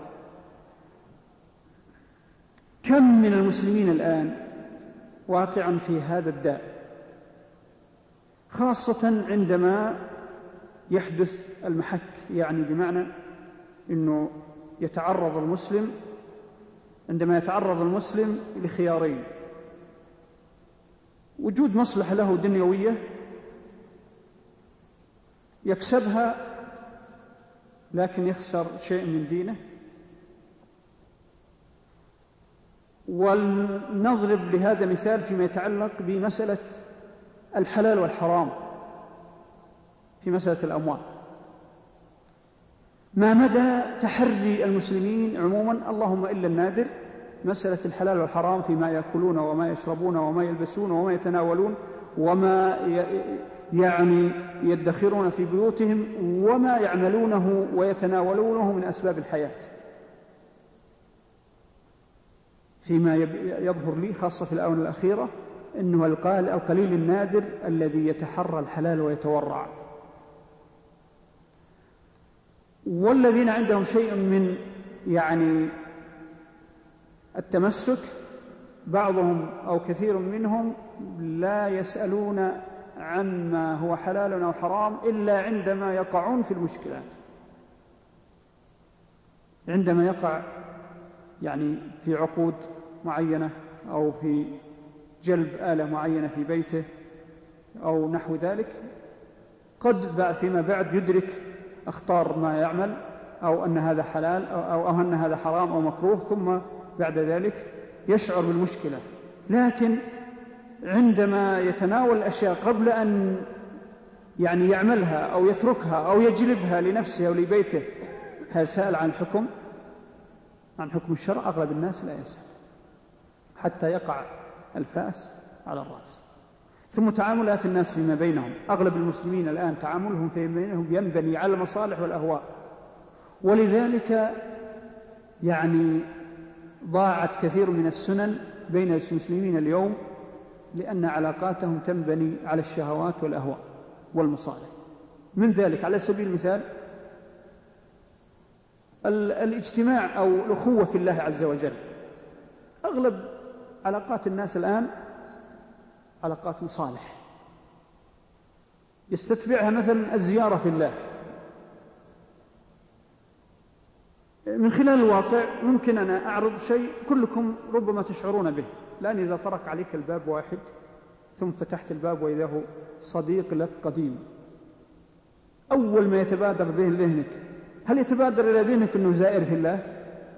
كم من المسلمين الآن واقعا في هذا الداء، خاصة عندما يحدث المحك، يعني بمعنى أنه يتعرض المسلم عندما يتعرض المسلم لخيارين: وجود مصلحة له دنيوية يكسبها لكن يخسر شيء من دينه، ولنضرب لهذا مثال فيما يتعلق بمسألة الحلال والحرام في مسألة الأموال. ما مدى تحري المسلمين عموما، اللهم إلا النادر، مسألة الحلال والحرام فيما يأكلون وما يشربون وما يلبسون وما يتناولون وما يعني يدخرون في بيوتهم وما يعملونه ويتناولونه من أسباب الحياة. فيما يظهر لي خاصة في الآونة الأخيرة أنه القليل النادر الذي يتحرى الحلال ويتورع، والذين عندهم شيء من يعني التمسك بعضهم أو كثير منهم لا يسألون عما هو حلال أو حرام إلا عندما يقعون في المشكلات، عندما يقع يعني في عقود معينة أو في جلب آلة معينة في بيته أو نحو ذلك، قد فيما بعد يدرك اختار ما يعمل أو أن هذا حلال أو أن هذا حرام أو مكروه، ثم بعد ذلك يشعر بالمشكلة. لكن عندما يتناول الأشياء قبل أن يعني يعملها أو يتركها أو يجلبها لنفسه أو لبيته، هل سأل عن الحكم عن حكم الشرع؟ أغلب الناس لا يسأل حتى يقع الفاس على الرأس. ثم تعاملات الناس فيما بينهم، أغلب المسلمين الآن تعاملهم فيما بينهم ينبني على المصالح والأهواء، ولذلك يعني ضاعت كثير من السنن بين المسلمين اليوم، لأن علاقاتهم تنبني على الشهوات والأهواء والمصالح. من ذلك على سبيل المثال الاجتماع أو الأخوة في الله عز وجل. أغلب علاقات الناس الآن علاقات مصالح، يستتبعها مثلا الزيارة في الله، من خلال الواقع ممكن أنا أعرض شيء كلكم ربما تشعرون به، لأن إذا طرق عليك الباب واحد ثم فتحت الباب وإذا هو صديق لك قديم، أول ما يتبادر ذهن ذهنك، هل يتبادر إلى ذهنك أنه زائر في الله؟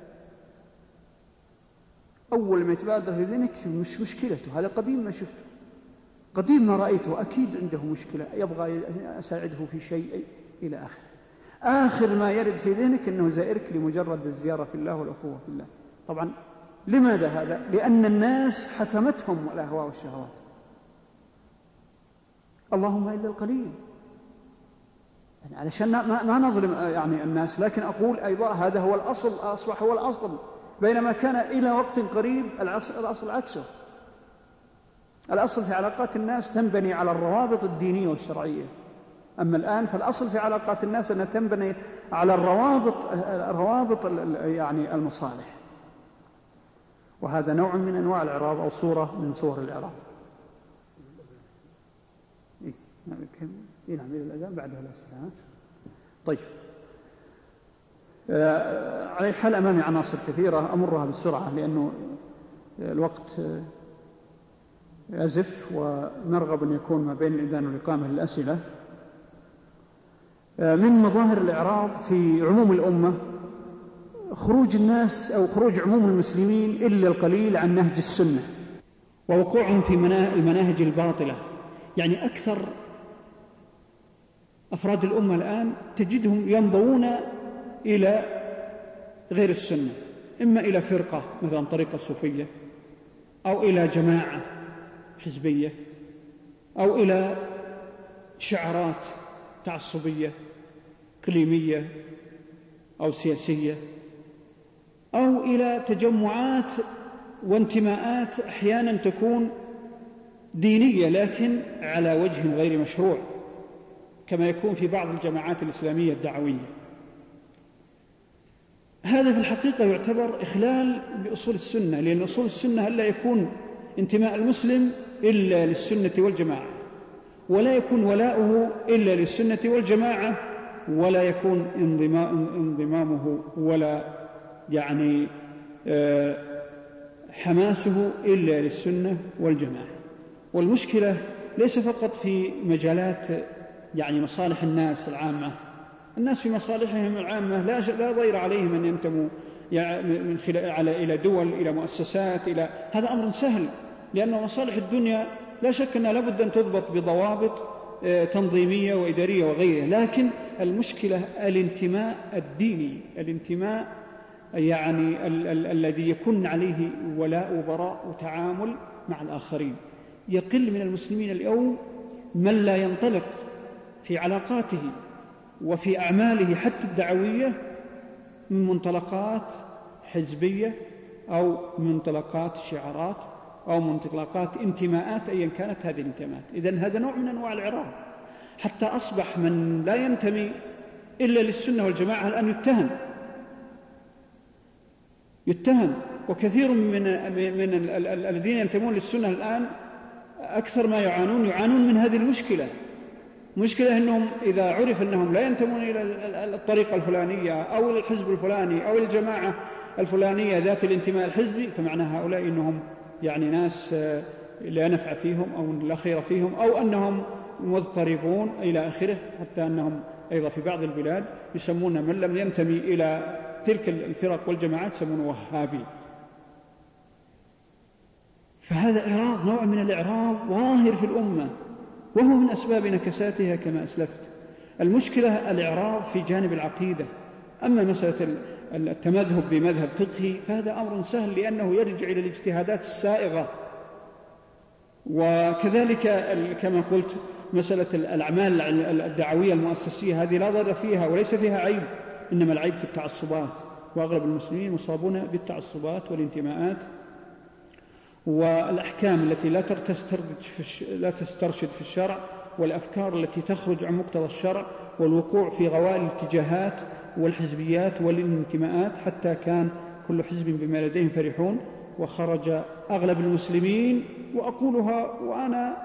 أول ما يتبادر في ذهنك مش مشكلته، هذا قديم ما شفته، قديم ما رأيته، أكيد عنده مشكلة، يبغى أساعده في شيء إلى آخر. آخر ما يرد في ذهنك أنه زائرك لمجرد الزيارة في الله والأخوة في الله. طبعا لماذا هذا؟ لأن الناس حكمتهم الأهواء والشهوات، اللهم إلا القليل، يعني علشان ما, ما نظلم يعني الناس، لكن أقول أيضا هذا هو الأصل، أصبح هو الأصل، بينما كان إلى وقت قريب الأصل عكسه. الأصل في علاقات الناس تنبني على الروابط الدينية والشرعية، أما الآن فالأصل في علاقات الناس أنها تنبني على الروابط الروابط يعني المصالح، وهذا نوع من أنواع الإعراض أو صورة من صور الإعراض. إيه نعم إلى الأذان بعدها الأسئلة. طيب، آه على الحال أمامي عناصر كثيرة أمرها بسرعة لأنه الوقت يزف، ونرغب أن يكون ما بين الإذان والإقامة للأسئلة. آه من مظاهر الإعراض في عموم الأمة خروج الناس أو خروج عموم المسلمين إلا القليل عن نهج السنة، ووقوعهم في المناهج الباطلة. يعني أكثر أفراد الأمة الآن تجدهم ينضوون إلى غير السنة، إما إلى فرقة مثلا طريقة الصوفية، أو إلى جماعة حزبية، أو إلى شعارات تعصبية إقليمية أو سياسية، أو إلى تجمعات وانتماءات أحيانا تكون دينية لكن على وجه غير مشروع، كما يكون في بعض الجماعات الإسلامية الدعوية. هذا في الحقيقة يعتبر إخلال بأصول السنة، لأن أصول السنة لا يكون انتماء المسلم إلا للسنة والجماعة، ولا يكون ولاؤه إلا للسنة والجماعة، ولا يكون انضمامه ولا يعني حماسه إلا للسنة والجماعة. والمشكلة ليس فقط في مجالات يعني مصالح الناس العامة، الناس في مصالحهم العامة لا لا ضير عليهم أن ينتموا من خلال على إلى دول، إلى مؤسسات، إلى هذا أمر سهل، لأن مصالح الدنيا لا شك أنها لابد أن تضبط بضوابط تنظيمية وإدارية وغيرها، لكن المشكلة الانتماء الديني، الانتماء يعني ال- ال- الذي يكون عليه ولاء وبراء وتعامل مع الآخرين. يقل من المسلمين اليوم من لا ينطلق في علاقاته وفي أعماله حتى الدعوية من منطلقات حزبية أو منطلقات شعارات أو منطلقات انتماءات أيا كانت هذه الانتماءات. إذن هذا نوع من أنواع الإعراض، حتى أصبح من لا ينتمي إلا للسنة والجماعة الآن يتهم يتهم وكثير من من الذين ينتمون للسنة الآن أكثر ما يعانون يعانون من هذه المشكلة. مشكلة أنهم إذا عرف أنهم لا ينتمون إلى الطريقة الفلانية أو إلى الحزب الفلاني أو إلى الجماعة الفلانية ذات الانتماء الحزبي، فمعنى هؤلاء أنهم يعني ناس لا نفع فيهم أو لا خير فيهم، أو أنهم مضطربون إلى آخره، حتى أنهم أيضا في بعض البلاد يسمون من لم ينتمي إلى تلك الفرق والجماعات يسمونه وهابي. فهذا إعراض، نوع من الإعراض ظاهر في الأمة، وهو من أسباب نكساتها كما أسلفت. المشكلة الإعراض في جانب العقيدة. أما مسألة التمذهب بمذهب فقهي فهذا أمر سهل، لأنه يرجع إلى الاجتهادات السائغة. وكذلك كما قلت مسألة الأعمال الدعوية المؤسسية هذه لا ضر فيها وليس فيها عيب، إنما العيب في التعصبات، وأغلب المسلمين مصابون بالتعصبات والانتماءات والأحكام التي لا لا تسترشد في الشرع، والأفكار التي تخرج عن مقتضى الشرع، والوقوع في غوائل الاتجاهات والحزبيات والانتماءات، حتى كان كل حزب بما لديهم فرحون، وخرج أغلب المسلمين، وأقولها وأنا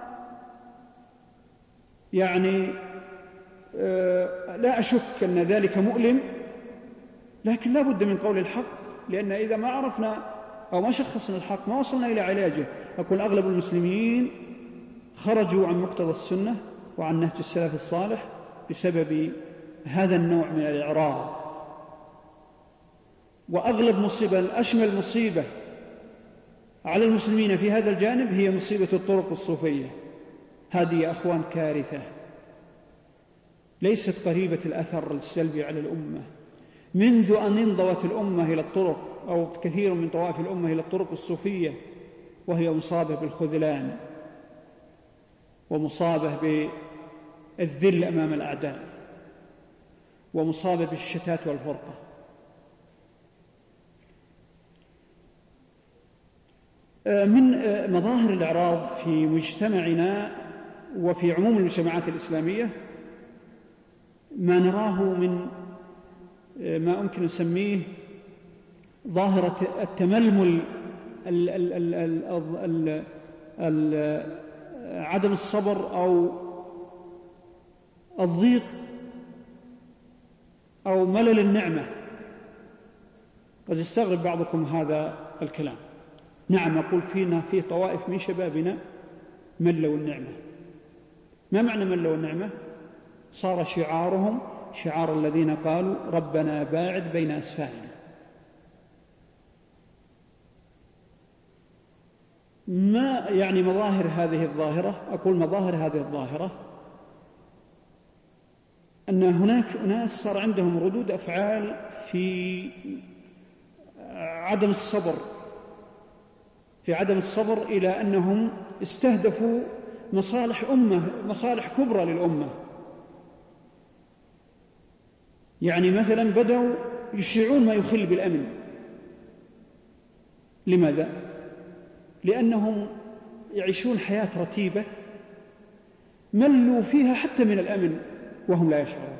يعني لا أشك أن ذلك مؤلم، لكن لا بد من قول الحق، لأن إذا ما عرفنا أو ما شخصنا الحق ما وصلنا إلى علاجه. أقول أغلب المسلمين خرجوا عن مقتضى السنة وعن نهج السلف الصالح بسبب هذا النوع من الإعراض. وأغلب مصيبة، أشمل مصيبة على المسلمين في هذا الجانب هي مصيبة الطرق الصوفية. هذه يا أخوان كارثة ليست قريبة الأثر السلبي على الأمة. منذ أن انضوت الأمة إلى الطرق أو كثير من طوائف الأمة إلى الطرق الصوفية وهي مصابة بالخذلان ومصابة بالذل أمام الأعداء ومصابة بالشتات والفرقة. من مظاهر الإعراض في مجتمعنا وفي عموم المجتمعات الإسلامية ما نراه من ما أمكن نسميه ظاهرة التململ، ال ال ال ال ال ال عدم الصبر أو الضيق أو ملل النعمة. قد يستغرب بعضكم هذا الكلام. نعم، أقول فينا في طوائف من شبابنا ملوا النعمة. ما معنى ملوا النعمة؟ صار شعارهم شعار الذين قالوا ربنا باعد بين أسفارنا. ما يعني مظاهر هذه الظاهرة؟ أقول مظاهر هذه الظاهرة أن هناك ناس صار عندهم ردود أفعال في عدم الصبر في عدم الصبر إلى أنهم استهدفوا مصالح أمة مصالح كبرى للأمة. يعني مثلا بدأوا يشيعون ما يخل بالأمن. لماذا؟ لأنهم يعيشون حياة رتيبة ملوا فيها حتى من الأمن وهم لا يشعرون.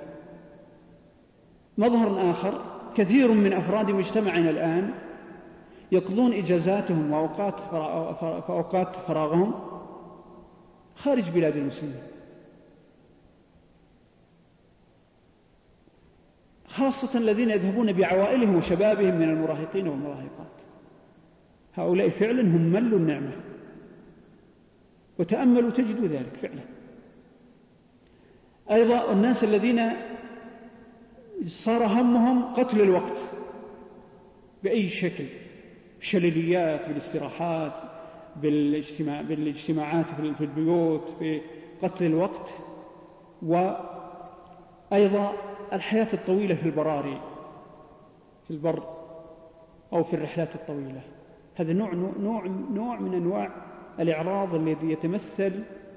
مظهر آخر، كثير من أفراد مجتمعنا الآن يقضون إجازاتهم وأوقات فأوقات فراغهم خارج بلاد المسلمين، خاصة الذين يذهبون بعوائلهم وشبابهم من المراهقين والمراهقات. هؤلاء فعلا هم ملوا النعمة، وتأملوا تجدوا ذلك فعلا. أيضا الناس الذين صار همهم قتل الوقت بأي شكل، بالشلليات، بالاستراحات، بالاجتماع بالاجتماعات في البيوت، بقتل الوقت. وأيضا الحياة الطويلة في البراري في البر أو في الرحلات الطويلة. هذا نوع نوع نوع من أنواع الإعراض الذي يتمثل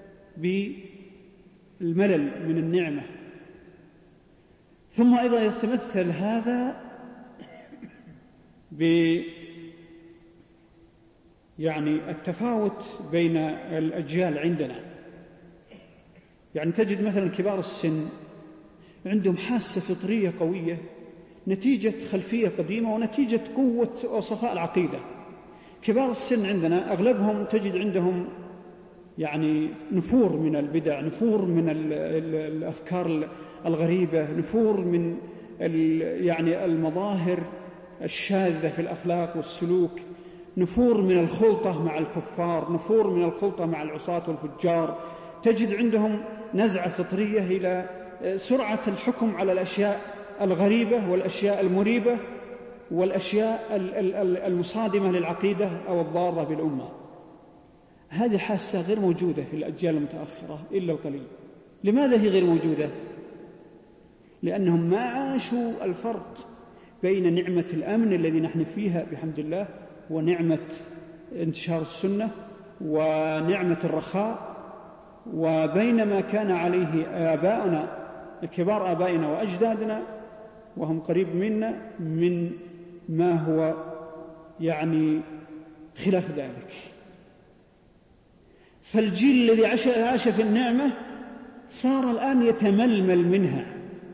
بالملل من النعمة. ثم أيضا يتمثل هذا ب يعني التفاوت بين الأجيال عندنا. يعني تجد مثلا كبار السن عندهم حاسة فطرية قوية نتيجة خلفية قديمة ونتيجة قوة وصفاء العقيدة. كبار السن عندنا أغلبهم تجد عندهم يعني نفور من البدع، نفور من الأفكار الغريبة، نفور من يعني المظاهر الشاذة في الأخلاق والسلوك، نفور من الخلطة مع الكفار، نفور من الخلطة مع العصاة والفجار. تجد عندهم نزعة فطرية إلى سرعة الحكم على الأشياء الغريبة والأشياء المريبة والأشياء المصادمة للعقيدة أو الضارة بالأمة. هذه حاسة غير موجودة في الأجيال المتأخرة إلا القليل. لماذا هي غير موجودة؟ لأنهم ما عاشوا الفرق بين نعمة الأمن الذي نحن فيها بحمد الله ونعمة انتشار السنة ونعمة الرخاء، وبين ما كان عليه آباؤنا كبار آبائنا وأجدادنا وهم قريب منا من ما هو يعني خلاف ذلك. فالجيل الذي عاش, عاش في النعمة صار الآن يتململ منها،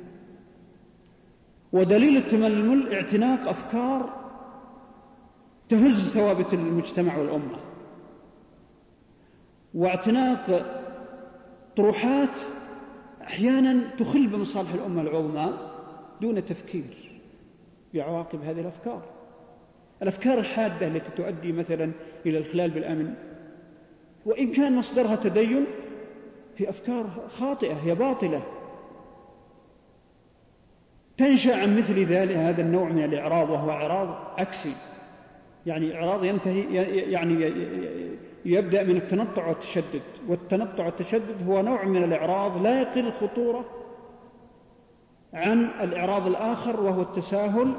ودليل التململ اعتناق أفكار تهز ثوابت المجتمع والأمة، واعتناق طروحات أحيانا تخل بمصالح الأمة العظمى دون تفكير. بعواقب هذه الأفكار. الأفكار الحادة التي تؤدي مثلا إلى الإخلال بالأمن، وإن كان مصدرها تدين، هي أفكار خاطئة، هي باطلة، تنشأ عن مثل ذلك هذا النوع من الإعراض، وهو إعراض عكسي، يعني إعراض ينتهي يعني يبدأ من التنطع والتشدد، والتنطع والتشدد هو نوع من الإعراض لا يقل خطورة عن الإعراض الآخر، وهو التساهل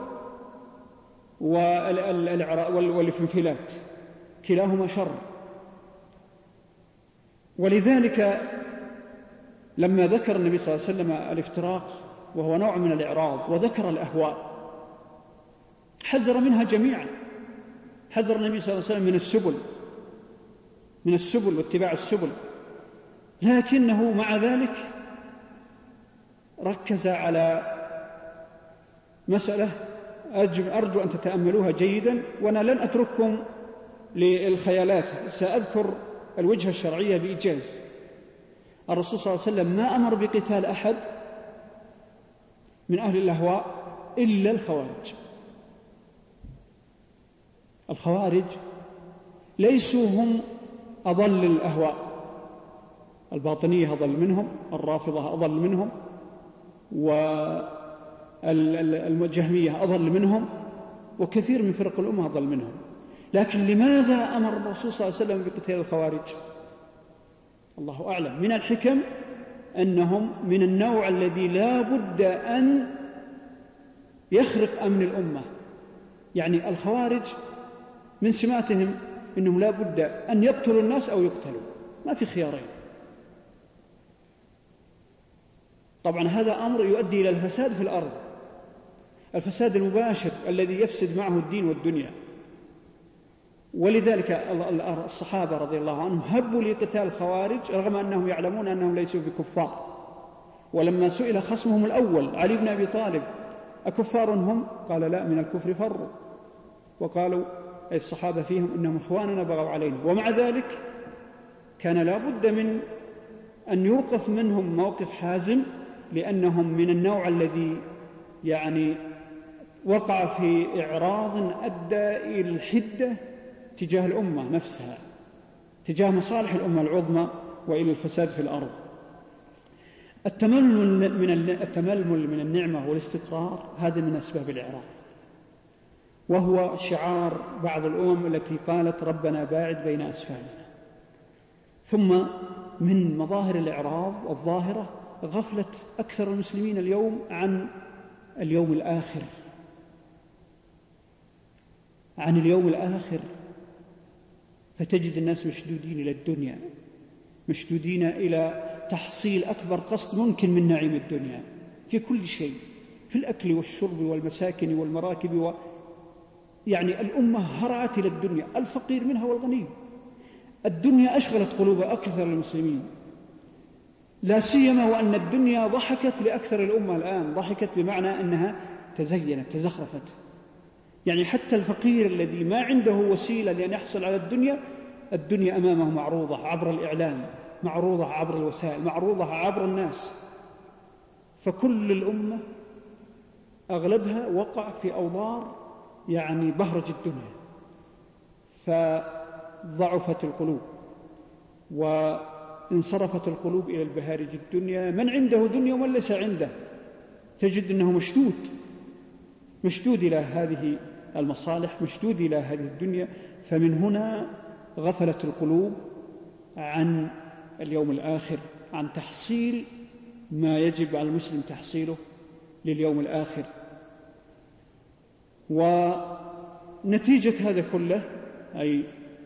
والانفلات، كلاهما شر. ولذلك لما ذكر النبي صلى الله عليه وسلم الافتراق وهو نوع من الإعراض، وذكر الأهواء، حذر منها جميعا. حذر النبي صلى الله عليه وسلم من السبل من السبل واتباع السبل، لكنه مع ذلك ركز على مسألة أرجو أن تتأملوها جيدا، وأنا لن أترككم للخيالات، سأذكر الوجهة الشرعية بإيجاز. الرسول صلى الله عليه وسلم ما أمر بقتال أحد من أهل الأهواء إلا الخوارج. الخوارج ليسوا هم أضل الأهواء، الباطنية أضل منهم، الرافضة أضل منهم، والجهمية أضل منهم، وكثير من فرق الأمة أضل منهم. لكن لماذا أمر الرسول صلى الله عليه وسلم بقتال الخوارج؟ الله أعلم. من الحكم أنهم من النوع الذي لا بد أن يخرق أمن الأمة. يعني الخوارج من سماتهم أنهم لا بد أن يقتلوا الناس أو يقتلوا، ما في خيارين. طبعا هذا أمر يؤدي إلى الفساد في الأرض، الفساد المباشر الذي يفسد معه الدين والدنيا. ولذلك الصحابة رضي الله عنهم هبوا لقتال الخوارج رغم أنهم يعلمون أنهم ليسوا بكفار. ولما سئل خصمهم الأول علي بن أبي طالب أكفار هم؟ قال لا، من الكفر فروا. وقالوا أي الصحابة فيهم إنهم إخواننا بغوا علينا. ومع ذلك كان لا بد من أن يوقف منهم موقف حازم، لأنهم من النوع الذي يعني وقع في إعراض أدى إلى الحدة تجاه الأمة نفسها، تجاه مصالح الأمة العظمى، وإلى الفساد في الأرض. التململ من التململ من النعمة والاستقرار هذا من أسباب الإعراض، وهو شعار بعض الأمم التي قالت ربنا باعد بين أسفارنا. ثم من مظاهر الإعراض الظاهرة غفلة أكثر المسلمين اليوم عن اليوم الآخر، عن اليوم الآخر. فتجد الناس مشدودين إلى الدنيا، مشدودين إلى تحصيل أكبر قسط ممكن من نعيم الدنيا في كل شيء، في الأكل والشرب والمساكن والمراكب و... يعني الأمة هرعت إلى الدنيا، الفقير منها والغني. الدنيا أشغلت قلوب أكثر المسلمين، لا سيما وأن الدنيا ضحكت لأكثر الأمة الآن. ضحكت بمعنى أنها تزينت تزخرفت. يعني حتى الفقير الذي ما عنده وسيلة لأن يحصل على الدنيا، الدنيا أمامه معروضة عبر الإعلام، معروضة عبر الوسائل، معروضة عبر الناس. فكل الأمة أغلبها وقع في أوضار يعني بهرج الدنيا، فضعفت القلوب وانصرفت القلوب إلى البهارج الدنيا. من عنده دنيا ومن ليس عنده تجد أنه مشدود مشدود إلى هذه المصالح، مشدود إلى هذه الدنيا. فمن هنا غفلت القلوب عن اليوم الآخر، عن تحصيل ما يجب على المسلم تحصيله لليوم الآخر. ونتيجة هذا كله أي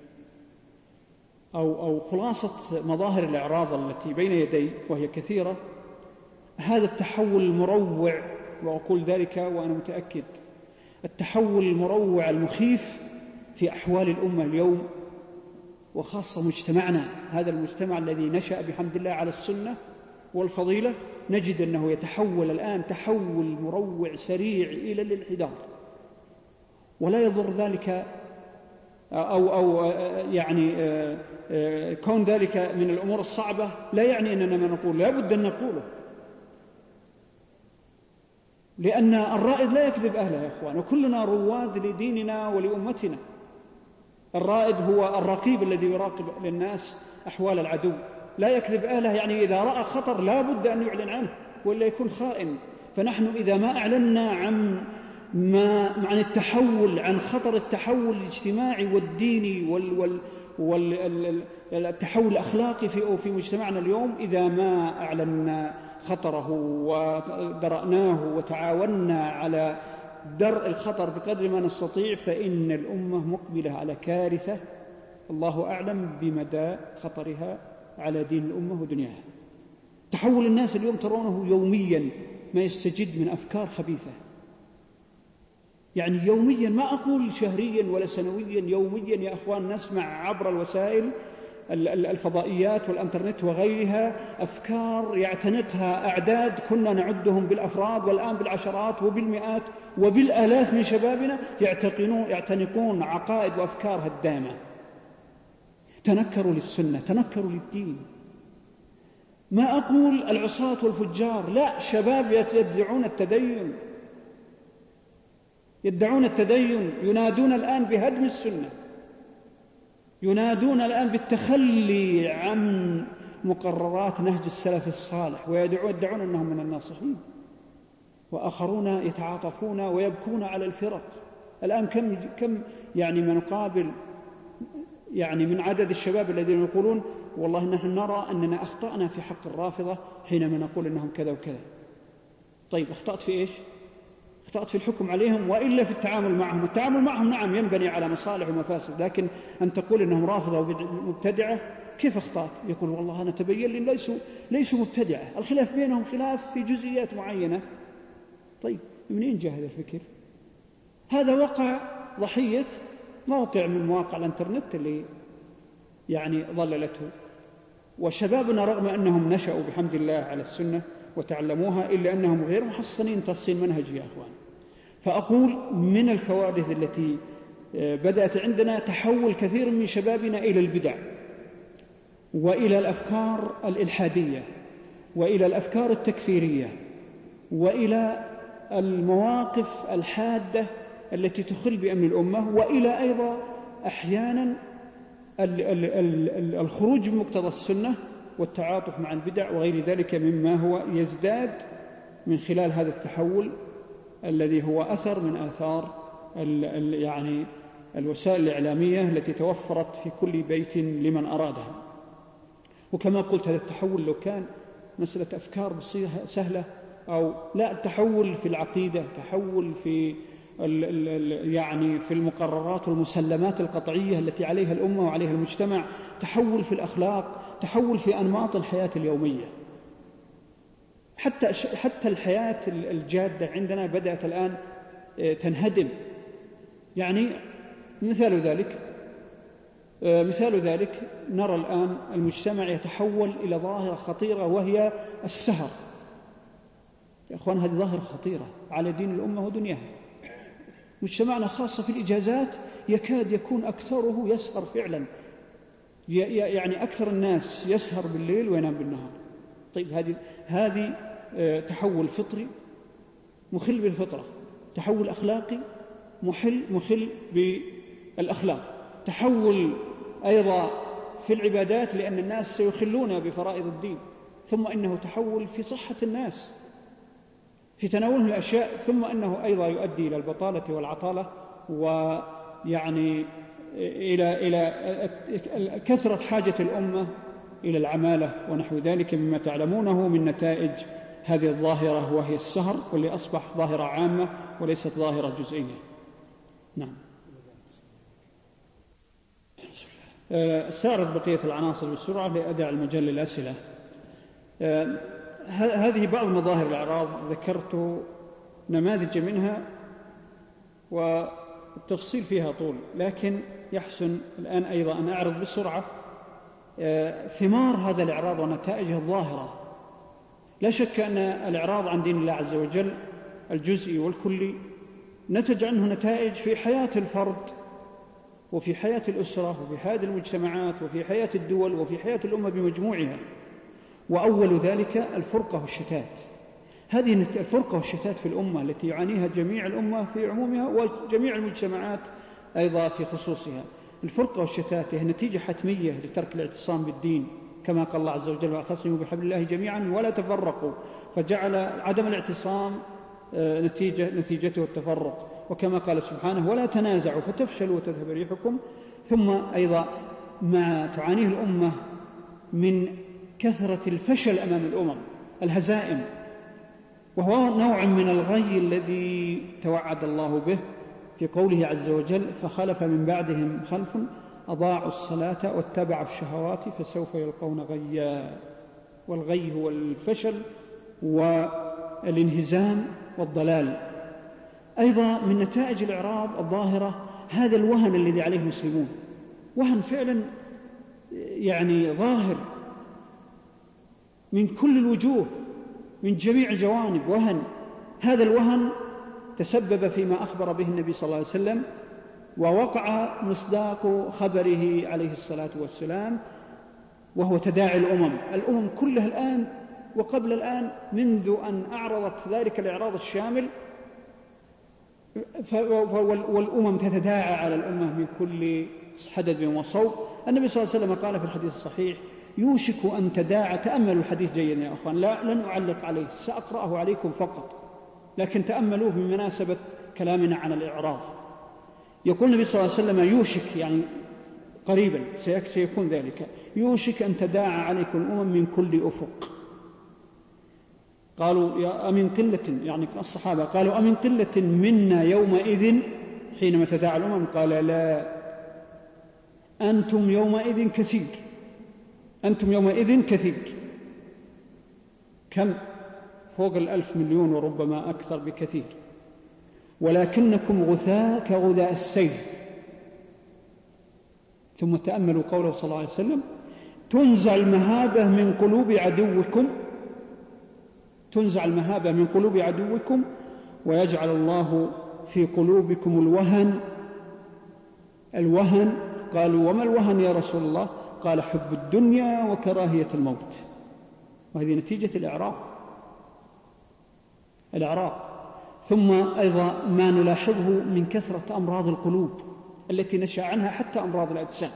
أو, أو خلاصة مظاهر الإعراض التي بين يدي وهي كثيرة، هذا التحول المروع، وأقول ذلك وأنا متأكد، التحول المروع المخيف في أحوال الأمة اليوم، وخاصة مجتمعنا هذا المجتمع الذي نشأ بحمد الله على السنة والفضيلة، نجد أنه يتحول الآن تحول مروع سريع إلى الانحدار. ولا يضر ذلك أو, أو يعني كون ذلك من الأمور الصعبة لا يعني أننا ما نقول، لا بد أن نقوله. لأن الرائد لا يكذب أهله يا أخوان، وكلنا رواد لديننا ولأمتنا. الرائد هو الرقيب الذي يراقب للناس أحوال العدو، لا يكذب أهله، يعني إذا رأى خطر لا بد أن يعلن عنه وإلا يكون خائن. فنحن إذا ما أعلنا عن ما عن التحول، عن خطر التحول الاجتماعي والديني وال وال والتحول الأخلاقي في في مجتمعنا اليوم، إذا ما أعلنا خطره ودرأناه وتعاوننا على درء الخطر بقدر ما نستطيع، فإن الأمة مقبلة على كارثة الله أعلم بمدى خطرها على دين الأمة ودنياها. تحول الناس اليوم ترونه يوميا ما يستجد من أفكار خبيثة، يعني يوميا، ما أقول شهريا ولا سنويا، يوميا يا أخوان نسمع عبر الوسائل الفضائيات والإنترنت وغيرها أفكار يعتنقها أعداد كنا نعدهم بالأفراد والآن بالعشرات وبالمئات وبالآلاف من شبابنا، يعتنقون عقائد وأفكار هدامة. تنكروا للسنة، تنكروا للدين. ما أقول العصاة والفجار، لا، شباب يدعون التدين، يدعون التدين، ينادون الآن بهدم السنة، ينادون الآن بالتخلي عن مقررات نهج السلف الصالح، ويدعون أنهم من الناصحين، وآخرون يتعاطفون ويبكون على الفرق. الآن كم كم يعني ما نقابل يعني من عدد الشباب الذين يقولون والله نحن نرى أننا أخطأنا في حق الرافضة حينما نقول أنهم كذا وكذا. طيب أخطأت في إيش؟ أخطأت في الحكم عليهم وإلا في التعامل معهم. التعامل معهم نعم ينبني على مصالح ومفاسد، لكن أن تقول إنهم رافضة ومبتدعة كيف أخطأت؟ يقول والله أنا تبين لي ليسوا ليسوا مبتدعة، الخلاف بينهم خلاف في جزئيات معينة. طيب منين جاء هذا الفكر؟ هذا وقع ضحية موقع من مواقع الانترنت اللي يعني ضللته. وشبابنا رغم أنهم نشأوا بحمد الله على السنة وتعلموها إلا أنهم غير محصنين تحصين منهجي يا أخوان. فأقول من الكوارث التي بدأت عندنا تحول كثير من شبابنا إلى البدع وإلى الأفكار الإلحادية وإلى الأفكار التكفيرية وإلى المواقف الحادة التي تخل بأمن الأمة، وإلى أيضا أحيانا الخروج بمقتضى السنة والتعاطف مع البدع وغير ذلك مما هو يزداد من خلال هذا التحول الذي هو أثر من آثار ال ال يعني الوسائل الإعلامية التي توفرت في كل بيت لمن أرادها. وكما قلت هذا التحول لو كان مسألة أفكار سهلة أو لا، تحول في العقيدة، تحول في ال ال يعني في المقررات والمسلمات القطعية التي عليها الأمة وعليها المجتمع، تحول في الأخلاق، تحول في أنماط الحياة اليومية. حتى حتى الحياة الجادة عندنا بدأت الآن تنهدم. يعني مثال ذلك مثال ذلك نرى الآن المجتمع يتحول إلى ظاهرة خطيرة وهي السهر. يا أخوان هذه ظاهرة خطيرة على دين الأمة ودنياها. مجتمعنا خاصة في الإجازات يكاد يكون أكثره يسهر فعلا، يعني أكثر الناس يسهر بالليل وينام بالنهار. طيب هذه هذه تحول فطري مخل بالفطرة، تحول أخلاقي مخل مخل بالأخلاق، تحول أيضا في العبادات لأن الناس سيخلون بفرائض الدين، ثم إنه تحول في صحة الناس في تناولهم الأشياء، ثم أنه أيضا يؤدي إلى البطالة والعطالة ويعني إلى إلى كثرة حاجة الأمة إلى العمالة ونحو ذلك مما تعلمونه من نتائج هذه الظاهرة وهي السهر، واللي أصبح ظاهرة عامة وليست ظاهرة جزئية. نعم. سأعرض بقية العناصر بسرعة لأدع المجال للأسئلة. هذه بعض مظاهر الإعراض، ذكرت نماذج منها والتفصيل فيها طول، لكن يحسن الآن أيضا أن أعرض بسرعة ثمار هذا الإعراض ونتائجه الظاهرة. لا شك أن الإعراض عن دين الله عز وجل الجزئي والكلي نتج عنه نتائج في حياة الفرد وفي حياة الأسرة وفي حياة المجتمعات وفي حياة الدول وفي حياة الأمة بمجموعها. وأول ذلك الفرقة والشتات. هذه الفرقة والشتات في الأمة التي يعانيها جميع الأمة في عمومها وجميع المجتمعات أيضا في خصوصها. الفرقة والشتات هي نتيجة حتمية لترك الاعتصام بالدين، كما قال الله عز وجل: واعتصموا بحبل الله جميعا ولا تفرقوا، فجعل عدم الاعتصام نتيجة نتيجته التفرق. وكما قال سبحانه: ولا تنازعوا فتفشلوا وتذهب ريحكم. ثم أيضا ما تعانيه الأمة من كثرة الفشل أمام الأمم، الهزائم، وهو نوع من الغي الذي توعد الله به في قوله عز وجل: فخلف من بعدهم خلف أضاعوا الصلاة واتبعوا الشهوات فسوف يلقون غيا. والغي هو الفشل والانهزام والضلال. أيضا من نتائج الإعراض الظاهرة هذا الوهن الذي عليه المسلمون، وهن فعلا يعني ظاهر من كل الوجوه، من جميع الجوانب وهن. هذا الوهن تسبب فيما أخبر به النبي صلى الله عليه وسلم، ووقع مصداق خبره عليه الصلاة والسلام، وهو تداعي الأمم. الأمم كلها الآن وقبل الآن منذ أن أعرضت ذلك الإعراض الشامل، والأمم تتداعى على الأمة من كل حدث وصوب. النبي صلى الله عليه وسلم قال في الحديث الصحيح: يوشك أن تداعى. تأملوا الحديث جيدا يا أخوان، لا لن أعلق عليه، سأقرأه عليكم فقط، لكن تأملوه بمناسبة كلامنا عن الإعراض. يقول النبي صلى الله عليه وسلم: يوشك يعني قريبا سيكون ذلك، يوشك أن تداعى عليكم الأمم من كل أفق. قالوا: يا أمن قلة، يعني الصحابة قالوا: أمن قلة منا يومئذ حينما تداعى الأمم؟ قال: لا، أنتم يومئذ كثير، أنتم يومئذ كثير. كم؟ فوق الألف مليون وربما أكثر بكثير. ولكنكم غثاء كغثاء السيل. ثم تأملوا قوله صلى الله عليه وسلم: تنزع المهابة من قلوب عدوكم، تنزع المهابة من قلوب عدوكم ويجعل الله في قلوبكم الوهن. الوهن. قالوا: وما الوهن يا رسول الله؟ قال: حب الدنيا وكراهية الموت. وهذه نتيجة الإعراض، الإعراض. ثم أيضا ما نلاحظه من كثرة أمراض القلوب التي نشأ عنها حتى أمراض الأجسام.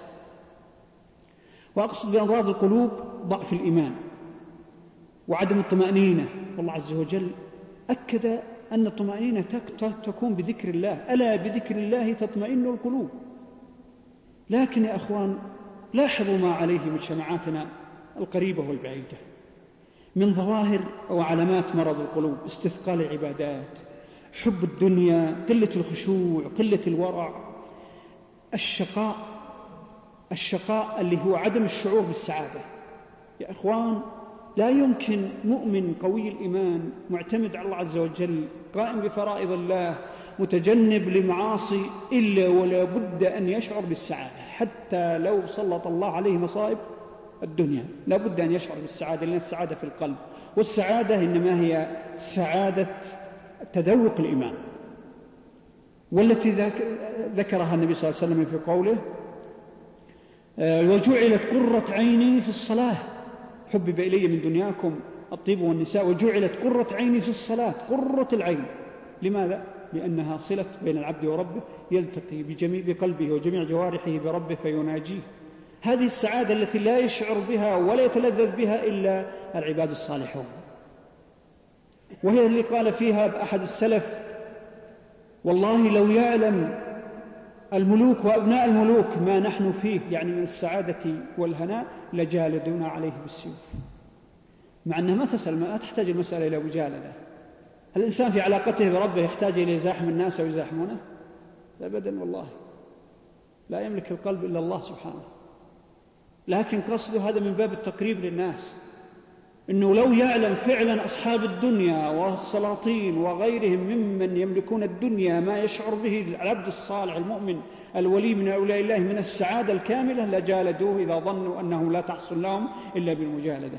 وأقصد بأمراض القلوب ضعف الإيمان وعدم الطمأنينة. والله عز وجل أكد أن الطمأنينة تكون بذكر الله: ألا بذكر الله تطمئن القلوب. لكن يا أخوان لاحظوا ما عليه مجتمعاتنا القريبة والبعيدة من ظواهر وعلامات مرض القلوب: استثقال العبادات، حب الدنيا، قلة الخشوع، قلة الورع، الشقاء، الشقاء اللي هو عدم الشعور بالسعادة. يا أخوان لا يمكن مؤمن قوي الإيمان معتمد على الله عز وجل قائم بفرائض الله متجنب لمعاصي إلا ولا بد أن يشعر بالسعادة، حتى لو سلط الله عليه مصائب الدنيا لا بد أن يشعر بالسعادة، لأن السعادة في القلب، والسعادة إنما هي سعادة تذوق الإيمان، والتي ذكرها النبي صلى الله عليه وسلم في قوله: وجعلت قرة عيني في الصلاة. حبب إلي من دنياكم الطيب والنساء وجعلت قرة عيني في الصلاة. قرة العين. لماذا؟ لأنها صلة بين العبد وربه، يلتقي بجميع بقلبه وجميع جوارحه بربه فيناجيه. هذه السعادة التي لا يشعر بها ولا يتلذذ بها إلا العباد الصالحون، وهي اللي قال فيها أحد السلف: والله لو يعلم الملوك وأبناء الملوك ما نحن فيه، يعني من السعادة والهناء، لجالدونا عليه بالسيوف. مع أنها ما تسأل، ما تحتاج المسألة إلى مجالدة. الإنسان في علاقته بربه يحتاج إلى يزاحم الناس ويزاحمونه؟ أبدا والله، لا يملك القلب إلا الله سبحانه. لكن قصده هذا من باب التقريب للناس، إنه لو يعلم فعلا أصحاب الدنيا والسلاطين وغيرهم ممن يملكون الدنيا ما يشعر به العبد الصالح المؤمن الولي من أولياء الله من السعادة الكاملة لجالدوه إذا ظنوا أنه لا تحصل لهم إلا بالمجالدة.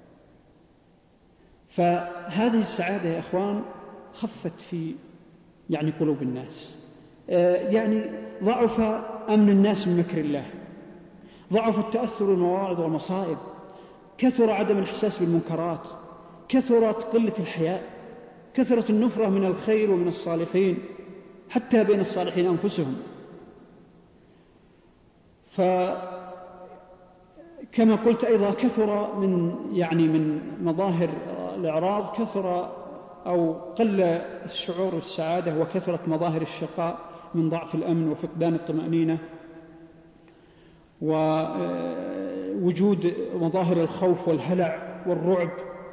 فهذه السعادة يا أخوان خفت في يعني قلوب الناس، يعني ضعف أمن الناس من مكر الله، ضعف التأثر بالمواعظ والمصائب، كثر عدم الإحساس بالمنكرات، كثرت قلة الحياء. كثرة النفرة من الخير ومن الصالحين حتى بين الصالحين أنفسهم. فكما قلت أيضا كثر من يعني من مظاهر الإعراض كثر أو قل الشعور بالسعادة، وكثرت مظاهر الشقاء من ضعف الأمن وفقدان الطمأنينة، ووجود مظاهر الخوف والهلع والرعب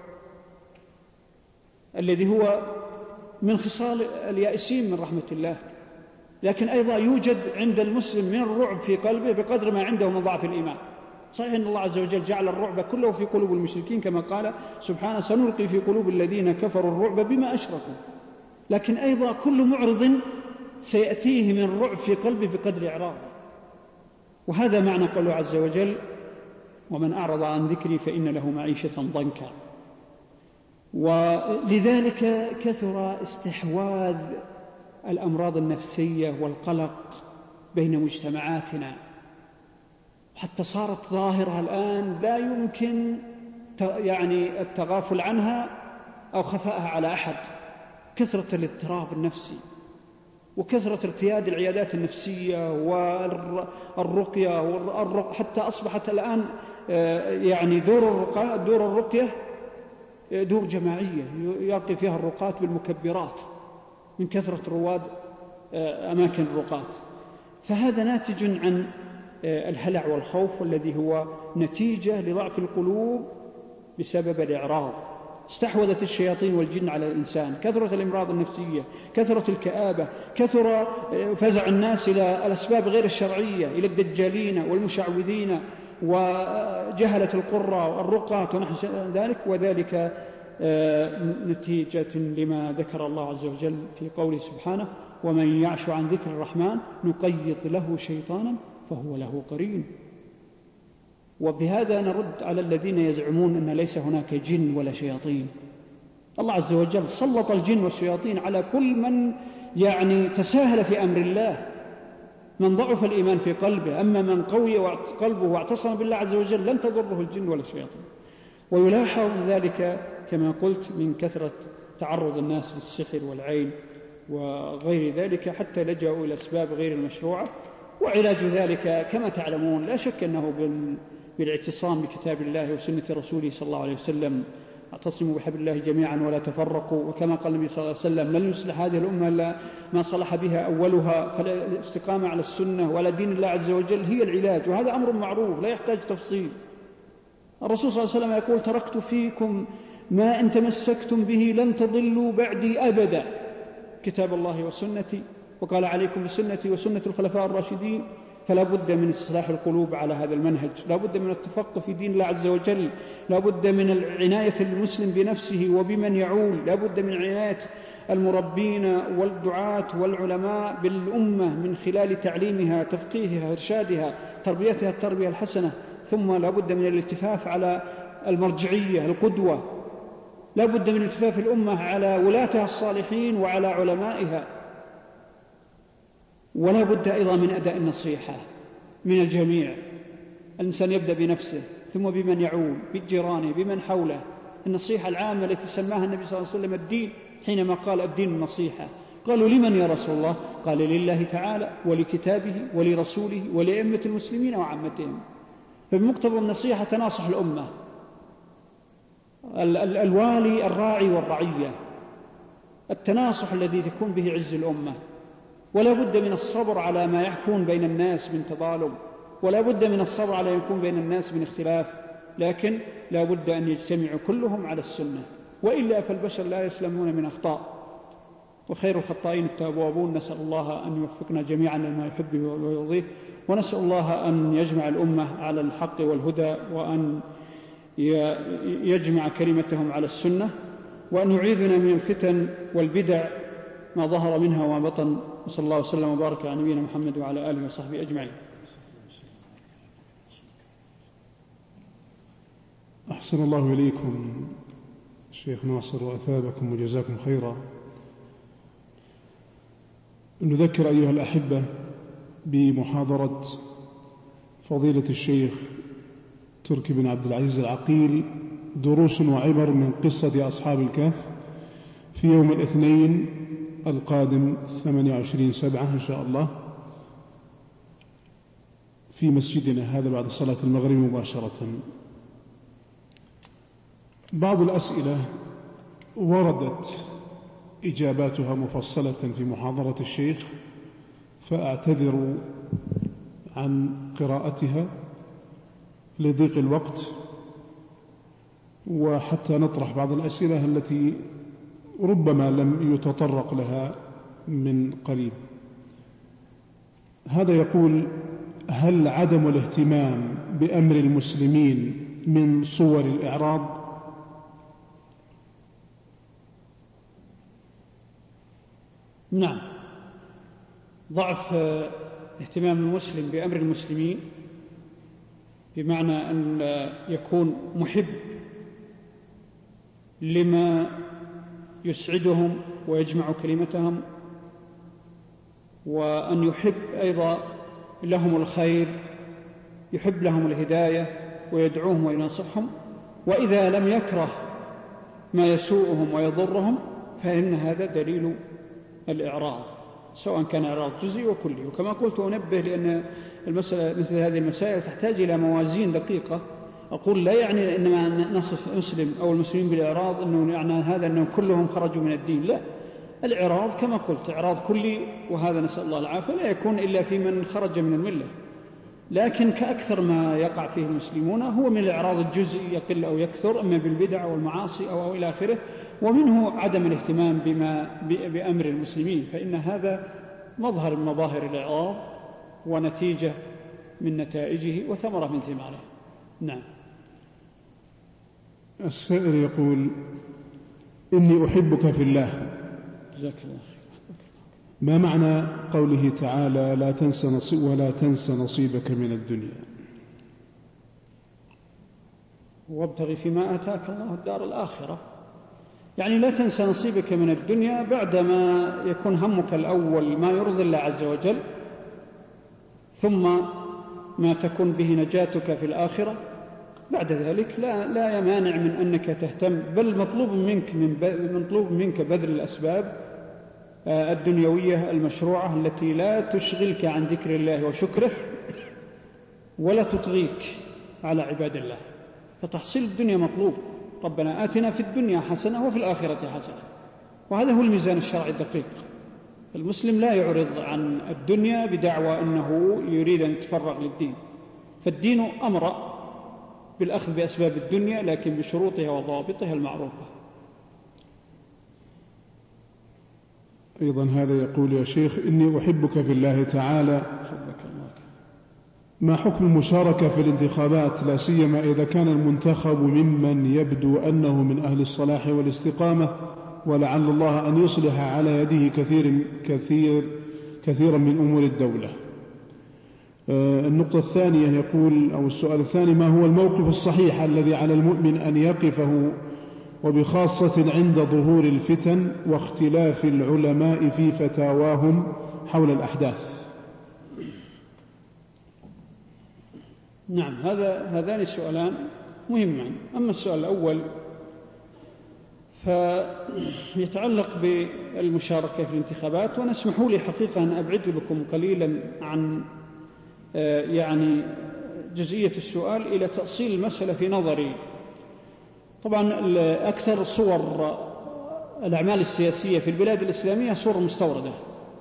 الذي هو من خصال اليائسين من رحمة الله. لكن أيضا يوجد عند المسلم من الرعب في قلبه بقدر ما عنده من ضعف الإيمان. صحيح أن الله عز وجل جعل الرعب كله في قلوب المشركين كما قال سبحانه: سنلقي في قلوب الذين كفروا الرعب بما أشركوا. لكن أيضا كل معرض سيأتيه من الرعب في قلبه بقدر إعراضه. وهذا معنى قوله عز وجل: ومن أعرض عن ذكري فإن له معيشة ضنكا. ولذلك كثر استحواذ الأمراض النفسية والقلق بين مجتمعاتنا، حتى صارت ظاهرة الآن لا يمكن يعني التغافل عنها أو خفائها على أحد: كثرة الاضطراب النفسي وكثرة ارتياد العيادات النفسية والرقية، حتى أصبحت الآن يعني دور دور الرقية دور جماعية يلقي فيها الرقاة بالمكبرات من كثرة رواد أماكن الرقاة. فهذا ناتج عن الهلع والخوف، والذي هو نتيجة لضعف القلوب بسبب الإعراض. استحوذت الشياطين والجن على الإنسان، كثرة الأمراض النفسية، كثرة الكآبة، كثر فزع الناس إلى الأسباب غير الشرعية، إلى الدجالين والمشعوذين وجهلة القرى والرقاة ونحو ذلك. وذلك نتيجة لما ذكر الله عز وجل في قوله سبحانه: ومن يعش عن ذكر الرحمن نقيض له شيطانا فهو له قرين. وبهذا نرد على الذين يزعمون أن ليس هناك جن ولا شياطين. الله عز وجل سلط الجن والشياطين على كل من يعني تساهل في أمر الله، من ضعف الإيمان في قلبه. أما من قوي قلبه واعتصم بالله عز وجل لن تضره الجن ولا الشياطين. ويلاحظ ذلك كما قلت من كثرة تعرض الناس للسحر والعين وغير ذلك، حتى لجأوا إلى أسباب غير المشروعة. وعلاج ذلك كما تعلمون لا شك أنه بالاعتصام بكتاب الله وسنة رسوله صلى الله عليه وسلم: اعتصموا بحبل الله جميعا ولا تفرقوا. وكما قال النبي صلى الله عليه وسلم: لن يصلح هذه الأمة إلا ما صلح بها أولها. فالاستقامة على السنة وعلى دين الله عز وجل هي العلاج، وهذا أمر معروف لا يحتاج تفصيل. الرسول صلى الله عليه وسلم يقول: تركت فيكم ما إن تمسكتم به لن تضلوا بعدي أبدا، كتاب الله وسنتي. وقال: عليكم بسنتي وسنة الخلفاء الراشدين. فلا بد من إصلاح القلوب على هذا المنهج، لا بد من التفقه في دين الله عز وجل، لا بد من العناية المسلم بنفسه وبمن يعول، لا بد من عناية المربين والدعاة والعلماء بالأمة من خلال تعليمها، تفقيهها، إرشادها، تربيتها التربية الحسنة. ثم لا بد من الالتفاف على المرجعية القدوة، لا بد من التفاف الأمة على ولاتها الصالحين وعلى علمائها. ولا بد أيضا من أداء النصيحة من الجميع. الإنسان يبدأ بنفسه ثم بمن يعول، بجيرانه، بمن حوله. النصيحة العامة التي سماها النبي صلى الله عليه وسلم الدين، حينما قال: الدين النصيحة. قالوا: لمن يا رسول الله؟ قال: لله تعالى ولكتابه ولرسوله ولأئمة المسلمين وعامتهم. فبمقتضى النصيحة تناصح الأمة، الوالي الراعي والرعية، التناصح الذي تكون به عز الأمة. ولا بد من الصبر على ما يكون بين الناس من تظالم، ولا بد من الصبر على ما يكون بين الناس من اختلاف، لكن لا بد أن يجتمعوا كلهم على السنة، وإلا فالبشر لا يسلمون من أخطاء، وخير الخطائين التوابون. نسأل الله أن يوفقنا جميعا لما يحبه ويرضيه، ونسأل الله أن يجمع الأمة على الحق والهدى، وأن يجمع كلمتهم على السنة، وأن يعيذنا من الفتن والبدع ما ظهر منها وما بطن. وصلى الله وسلم وبارك على نبينا محمد وعلى آله وصحبه أجمعين. أحسن الله إليكم الشيخ ناصر وأثابكم وجزاكم خيرا. نذكر أيها الأحبة بمحاضرة فضيلة الشيخ تركي بن عبد العزيز العقيل: دروس وعبر من قصة أصحاب الكهف، في يوم الاثنين القادم ثمانية وعشرين سبعة إن شاء الله في مسجدنا هذا بعد صلاة المغرب مباشرة. بعض الأسئلة وردت إجاباتها مفصلة في محاضرة الشيخ، فأعتذر عن قراءتها لضيق الوقت، وحتى نطرح بعض الأسئلة التي ربما لم يتطرق لها من قريب. هذا يقول: هل عدم الاهتمام بأمر المسلمين من صور الإعراض؟ نعم، ضعف اهتمام المسلم بأمر المسلمين بمعنى أن يكون محب لما يسعدهم ويجمع كلمتهم، وأن يحب أيضا لهم الخير، يحب لهم الهداية ويدعوهم وينصحهم، وإذا لم يكره ما يسوءهم ويضرهم فإن هذا دليل الإعراض، سواء كان إعراض جزئي وكلي. وكما قلت أنبه لأن المسألة مثل هذه المسائل تحتاج إلى موازين دقيقة. أقول لا يعني إنما نصف مسلم أو المسلمين بالإعراض أنه يعني هذا أنهم كلهم خرجوا من الدين، لا، الإعراض كما قلت إعراض كلي، وهذا نسأل الله العافية لا يكون إلا في من خرج من الملة، لكن كأكثر ما يقع فيه المسلمون هو من الإعراض الجزئي يقل أو يكثر، أما بالبدع والمعاصي أو, أو إلى آخره، ومنه عدم الاهتمام بما بأمر المسلمين، فإن هذا مظهر من مظاهر الإعراض ونتيجة من نتائجه وثمرة من ثماره. نعم. السائل يقول: إني أحبك في الله. جزاك الله خير. ما معنى قوله تعالى: لا تنس نصيب ولا تنس نصيبك من الدنيا؟ وابتغ فيما آتاك الله الدار الآخرة، يعني لا تنسى نصيبك من الدنيا بعدما يكون همك الأول ما يرضي الله عز وجل، ثم ما تكون به نجاتك في الآخرة. بعد ذلك لا لا يمانع من أنك تهتم، بل مطلوب منك من مطلوب منك بذل الأسباب الدنيوية المشروعة التي لا تشغلك عن ذكر الله وشكره ولا تطغيك على عباد الله، فتحصيل الدنيا مطلوب. ربنا آتنا في الدنيا حسنة وفي الآخرة حسنة، وهذا هو الميزان الشرعي الدقيق. المسلم لا يعرض عن الدنيا بدعوى أنه يريد أن يتفرغ للدين، فالدين أمر بالأخذ بأسباب الدنيا لكن بشروطها وضوابطها المعروفة. أيضا هذا يقول: يا شيخ إني أحبك في الله تعالى، ما حكم المشاركة في الانتخابات، لا سيما إذا كان المنتخب ممن يبدو أنه من أهل الصلاح والاستقامة، ولعل الله أن يصلح على يده كثير كثير كثيرا من أمور الدولة. النقطة الثانية يقول، أو السؤال الثاني: ما هو الموقف الصحيح الذي على المؤمن أن يقفه، وبخاصة عند ظهور الفتن واختلاف العلماء في فتاواهم حول الأحداث؟ نعم، هذا هذان السؤالان مهمان. أما السؤال الأول فيتعلق بالمشاركة في الانتخابات، وأنا اسمحوا لي حقيقة أن أبعد لكم قليلا عن يعني جزئية السؤال إلى تأصيل المسألة في نظري. طبعا أكثر صور الأعمال السياسية في البلاد الإسلامية صور مستوردة،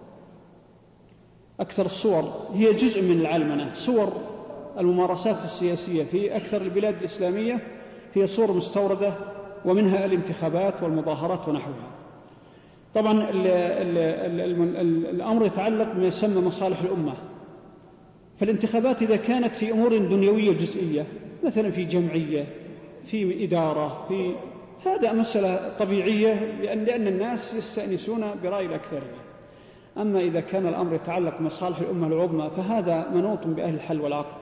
أكثر الصور هي جزء من العلمنة. صور الممارسات السياسية في أكثر البلاد الإسلامية هي صور مستوردة، ومنها الانتخابات والمظاهرات ونحوها. طبعا ال ال ال ال الأمر يتعلق بما يسمى مصالح الأمة، فالانتخابات إذا كانت في أمور دنيوية جزئية، مثلا في جمعية، في إدارة، في هذا مسألة طبيعية، لأن, لأن الناس يستأنسون برأي الأكثرية. أما إذا كان الأمر يتعلق بمصالح الأمة العظمى فهذا منوط بأهل الحل والعقد،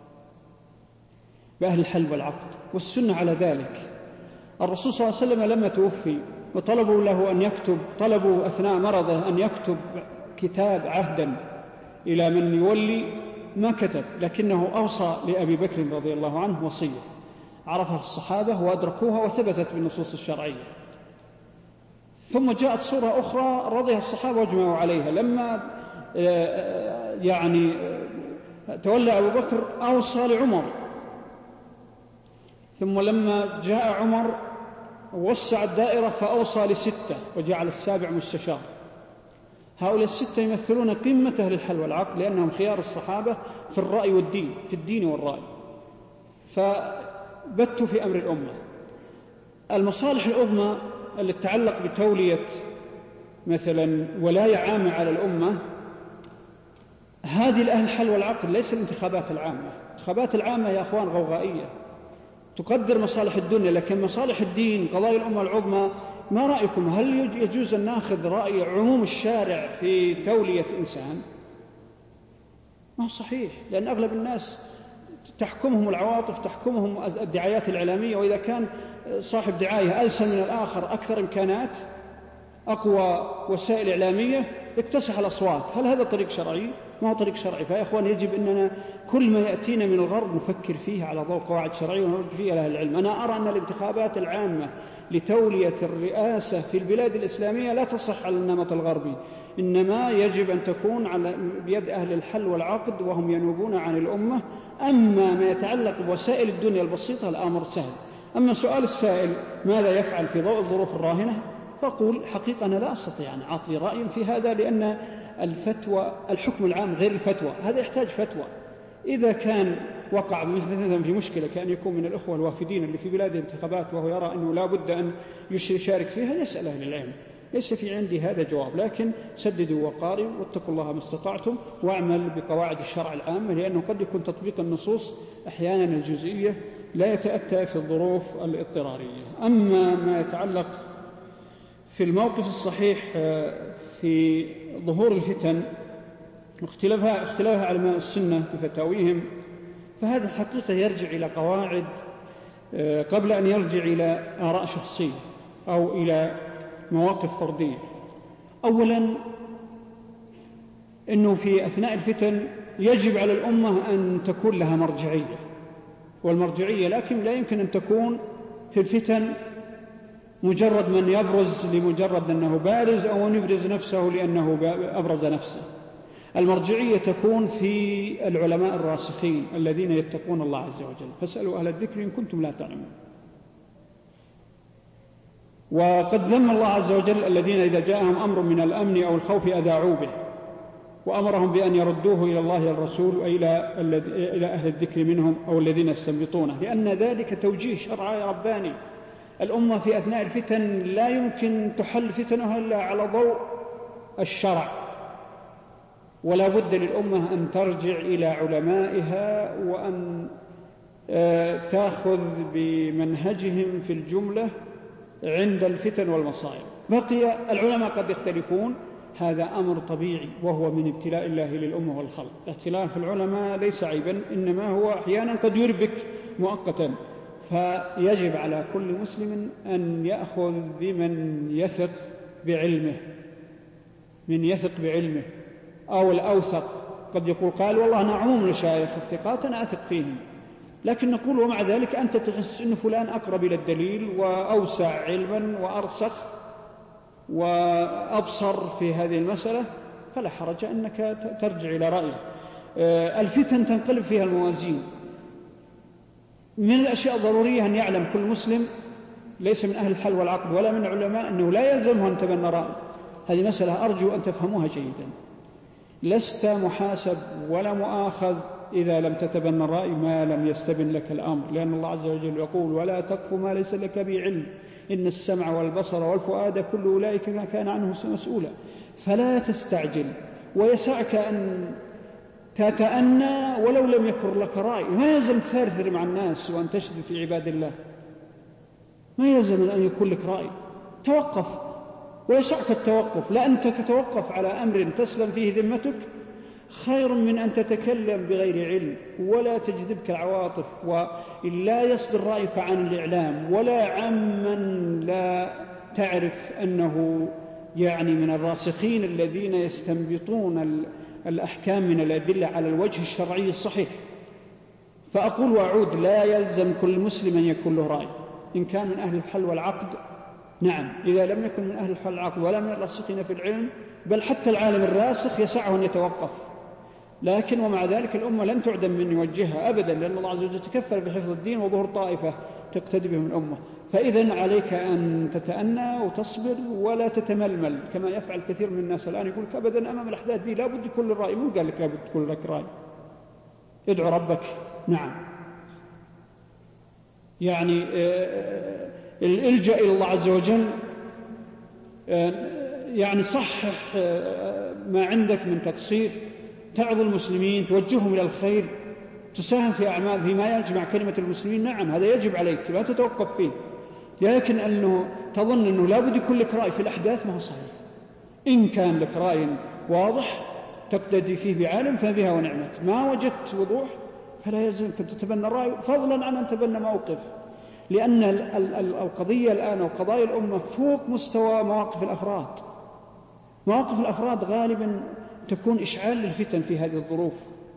بأهل الحل والعقد، والسنة على ذلك. الرسول صلى الله عليه وسلم لما توفي وطلبوا له أن يكتب، طلبوا أثناء مرضه أن يكتب كتاب عهدا إلى من يولي، ما كتب، لكنه أوصى لأبي بكر رضي الله عنه وصية عرفها الصحابة وأدركوها وثبتت بالنصوص الشرعية. ثم جاءت صورة أخرى رضيها الصحابة واجمعوا عليها، لما يعني تولى أبو بكر أوصى لعمر، ثم لما جاء عمر وسع الدائرة فأوصى لستة وجعل السابع مستشار. هؤلاء الستة يمثلون قمة أهل الحل والعقد، لأنهم خيار الصحابة في الرأي والدين، في الدين والرأي، فبتوا في أمر الأمة. المصالح العظمى التي تتعلق بتولية مثلا ولاية عامة على الأمة، هذه الأهل الحل والعقد ليس الانتخابات العامة. الانتخابات العامة يا أخوان غوغائية تقدر مصالح الدنيا، لكن مصالح الدين قضايا الأمة العظمى ما رأيكم؟ هل يجوز أن نأخذ رأي عموم الشارع في تولية إنسان؟ ما صحيح، لأن أغلب الناس تحكمهم العواطف، تحكمهم الدعايات الإعلامية، وإذا كان صاحب دعاية ألسن من الآخر، أكثر إمكانات، أقوى وسائل إعلامية، يكتسح الأصوات. هل هذا طريق شرعي؟ ما هو طريق شرعي. فيا إخوان يجب أننا كل ما يأتينا من الغرب نفكر فيه على ضوء قواعد شرعية ونرجع فيه إلى أهل العلم. أنا أرى أن الانتخابات العامة لتولية الرئاسة في البلاد الإسلامية لا تصح على النمط الغربي، إنما يجب أن تكون على بيد أهل الحل والعقد وهم ينوبون عن الأمة. أما ما يتعلق بوسائل الدنيا البسيطة الأمر سهل. أما سؤال السائل ماذا يفعل في ضوء الظروف الراهنة، فأقول حقيقة أنا لا أستطيع أن أعطي رأي في هذا، لأن الفتوى الحكم العام غير الفتوى، هذا يحتاج فتوى. إذا كان وقع مثلا في مشكلة كأن يكون من الأخوة الوافدين اللي في بلاد انتخابات وهو يرى أنه لا بد أن يشارك فيها، يسأل أهل العلم. ليس في عندي هذا جواب، لكن سددوا وقاربوا واتقوا الله ما استطعتم واعمل بقواعد الشرع العامة، لأنه قد يكون تطبيق النصوص أحيانا الجزئية لا يتأتى في الظروف الاضطرارية. أما ما يتعلق في الموقف الصحيح في ظهور الفتن واختلافها اختلافها علماء السنة بفتاويهم، فهذا الحقيقة يرجع إلى قواعد قبل أن يرجع إلى آراء شخصية أو إلى مواقف فردية. أولا أنه في أثناء الفتن يجب على الأمة أن تكون لها مرجعية، والمرجعية لكن لا يمكن أن تكون في الفتن مجرد من يبرز لمجرد أنه بارز أو أن يبرز نفسه لأنه أبرز نفسه. المرجعية تكون في العلماء الراسخين الذين يتقون الله عز وجل، فاسألوا أهل الذكر إن كنتم لا تعلمون. وقد ذم الله عز وجل الذين إذا جاءهم أمر من الأمن أو الخوف أذاعوا به، وأمرهم بأن يردوه إلى الله والرسول وإلى إلى أهل الذكر منهم أو الذين يستنبطونه، لأن ذلك توجيه شرعي رباني. الأمة في أثناء الفتن لا يمكن تحل فتنها إلا على ضوء الشرع، ولا بد للأمة أن ترجع إلى علمائها وأن تأخذ بمنهجهم في الجملة عند الفتن والمصائب. بقي العلماء قد يختلفون، هذا أمر طبيعي وهو من ابتلاء الله للأمة والخلق. اختلاف العلماء ليس عيبا، إنما هو أحيانا قد يربك مؤقتا، فيجب على كل مسلم أن يأخذ بمن يثق بعلمه، من يثق بعلمه أو الأوثق. قد يقول قال والله أنا عموم المشايخ الثقات أنا أثق فيهم، لكن نقول ومع ذلك أنت تحس أن فلان أقرب إلى الدليل وأوسع علما وأرسخ وأبصر في هذه المسألة، فلا حرج أنك ترجع إلى رأيه. الفتن تنقلب فيها الموازين. من الأشياء الضرورية أن يعلم كل مسلم ليس من أهل الحل والعقد ولا من العلماء أنه لا يلزمه أن تبنى رأي. هذه مسألة أرجو أن تفهموها جيدا. لست محاسب ولا مؤاخذ إذا لم تتبنى الرأي ما لم يستبن لك الأمر، لأن الله عز وجل يقول ولا تقف ما ليس لك به علم إن السمع والبصر والفؤاد كل أولئك كان عنه مسؤولا. فلا تستعجل، ويسعك أن تتأنى ولو لم يكن لك رأي. ما يلزم تثرثر مع الناس وأن تشد في عباد الله، ما يلزم أن يكون لك رأي. توقف، ويسعك التوقف، لأنك تتوقف على أمر تسلم فيه ذمتك خير من أن تتكلم بغير علم ولا تجذبك العواطف، ولا يصدر رأيك عن الإعلام ولا عمن لا تعرف أنه يعني من الراسخين الذين يستنبطون الأحكام من الأدلة على الوجه الشرعي الصحيح. فأقول وأعود، لا يلزم كل مسلم أن يكون له رأي. إن كان من أهل الحل والعقد نعم، إذا لم يكن من أهل الحل العقل ولا من الراسخين في العلم، بل حتى العالم الراسخ يسعه أن يتوقف. لكن ومع ذلك الأمة لن تعدم من يوجهها أبدا، لأن الله عز وجل تكفل بحفظ الدين وظهور طائفة تقتدي بهم الأمة. فإذن عليك أن تتأنى وتصبر ولا تتململ كما يفعل كثير من الناس الآن، يقول لك أبدا أمام الأحداث دي لابد كل رأي. مو قال لك لابد كل لك رأي، ادعو ربك. نعم، يعني الإلجأ إلى الله عز وجل، يعني صحح ما عندك من تقصير، تعظ المسلمين، توجههم إلى الخير، تساهم في أعمال فيما يجمع كلمة المسلمين. نعم، هذا يجب عليك، لا تتوقف فيه. لكن أنه تظن أنه لابد يكون لك رأي في الأحداث، ما هو صحيح. إن كان لك رأي واضح تقتدي فيه بعالم فبها ونعمت، ما وجدت وضوح فلا يلزمك أن تتبنى الرأي، فضلا عن أن تتبنى موقف. لأن القضية الآن وقضايا الأمة فوق مستوى مواقف الأفراد. مواقف الأفراد غالبا تكون إشعال للفتن في هذه الظروف،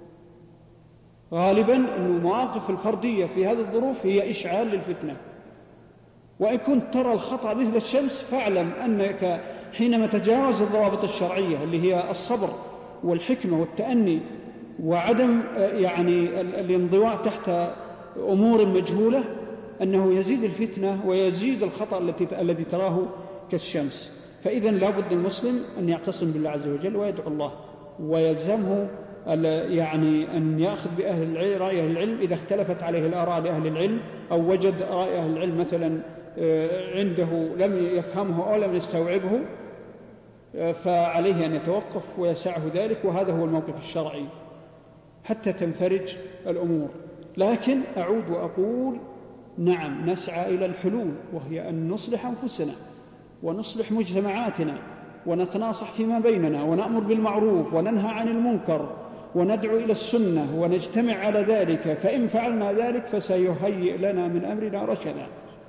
غالبا أن المواقف الفردية في هذه الظروف هي إشعال للفتنة. وإن كنت ترى الخطأ مثل الشمس فاعلم أنك حينما تجاوز الضوابط الشرعية اللي هي الصبر والحكمة والتأني وعدم يعني الانضواء تحت أمور مجهولة، أنه يزيد الفتنة ويزيد الخطأ الذي تراه كالشمس. فإذا لابد المسلم أن يعتصم بالله عز وجل ويدعو الله، ويلزمه يعني أن يأخذ بأهل رأي أهل العلم إذا اختلفت عليه الآراء لأهل العلم، أو وجد رأي أهل العلم مثلا عنده لم يفهمه أو لم يستوعبه، فعليه أن يتوقف ويسعه ذلك، وهذا هو الموقف الشرعي حتى تنفرج الأمور. لكن أعود وأقول نعم، نسعى إلى الحلول، وهي أن نصلح أنفسنا ونصلح مجتمعاتنا ونتناصح فيما بيننا ونأمر بالمعروف وننهى عن المنكر وندعو إلى السنة ونجتمع على ذلك. فإن فعلنا ذلك فسيهيئ لنا من أمرنا رشدا،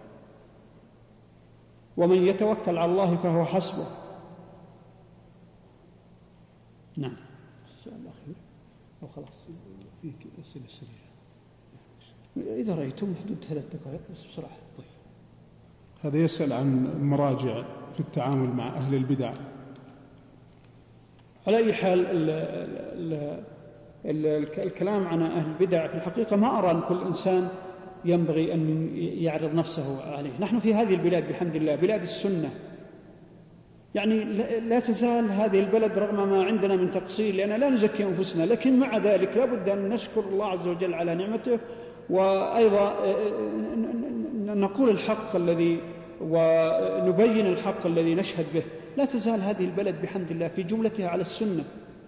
ومن يتوكل على الله فهو حسبه. نعم، إن شاء الله خير أو خلاص فيك أسئلة سريعة إذا رأيتم حدود ثلاث دقائق بس بسرعة. طيب. هذا يسأل عن المراجع في التعامل مع أهل البدع. على أي حال ال ال ال الكلام عن أهل البدع في الحقيقة ما أرى أن كل إنسان ينبغي أن يعرض نفسه عليه. نحن في هذه البلاد بحمد الله بلاد السنة، يعني لا تزال هذه البلد رغم ما عندنا من تقصير، لأننا لا نزكي أنفسنا، لكن مع ذلك لا بد أن نشكر الله عز وجل على نعمته، وأيضا نقول الحق الذي ونبين الحق الذي نشهد به. لا تزال هذه البلد بحمد الله في جملتها على السنة،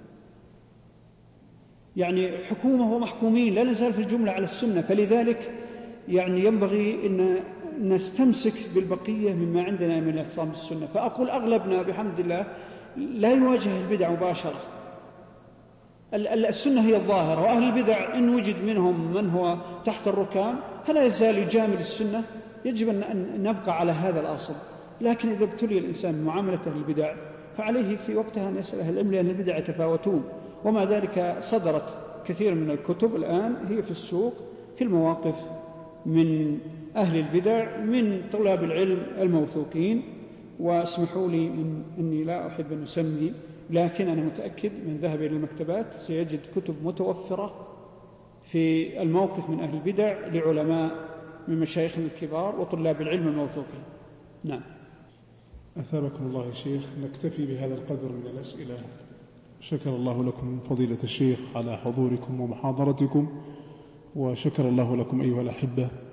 يعني حكومة ومحكومين لا نزال في الجملة على السنة. فلذلك يعني ينبغي أن نستمسك بالبقية مما عندنا من اعتصام السنة. فأقول أغلبنا بحمد الله لا يواجه البدع مباشرة، السنة هي الظاهرة، وأهل البدع إن وجد منهم من هو تحت الركام فلا يزال يجامل السنة. يجب أن نبقى على هذا الأصل. لكن إذا ابتلي الإنسان معاملة أهل البدع فعليه في وقتها أن يسأل أهل العلم، لأن البدع يتفاوتون. ومع ذلك صدرت كثير من الكتب الآن هي في السوق في المواقف من أهل البدع من طلاب العلم الموثوقين. واسمحوا لي من أني لا أحب أن أسمي، لكن أنا متأكد من ذهب إلى المكتبات سيجد كتب متوفرة في الموقف من أهل البدع لعلماء من مشايخنا الكبار وطلاب العلم الموثوقين. نعم. أثابكم الله يا شيخ. نكتفي بهذا القدر من الأسئلة. شكر الله لكم فضيلة الشيخ على حضوركم ومحاضرتكم، وشكر الله لكم أيها الأحبة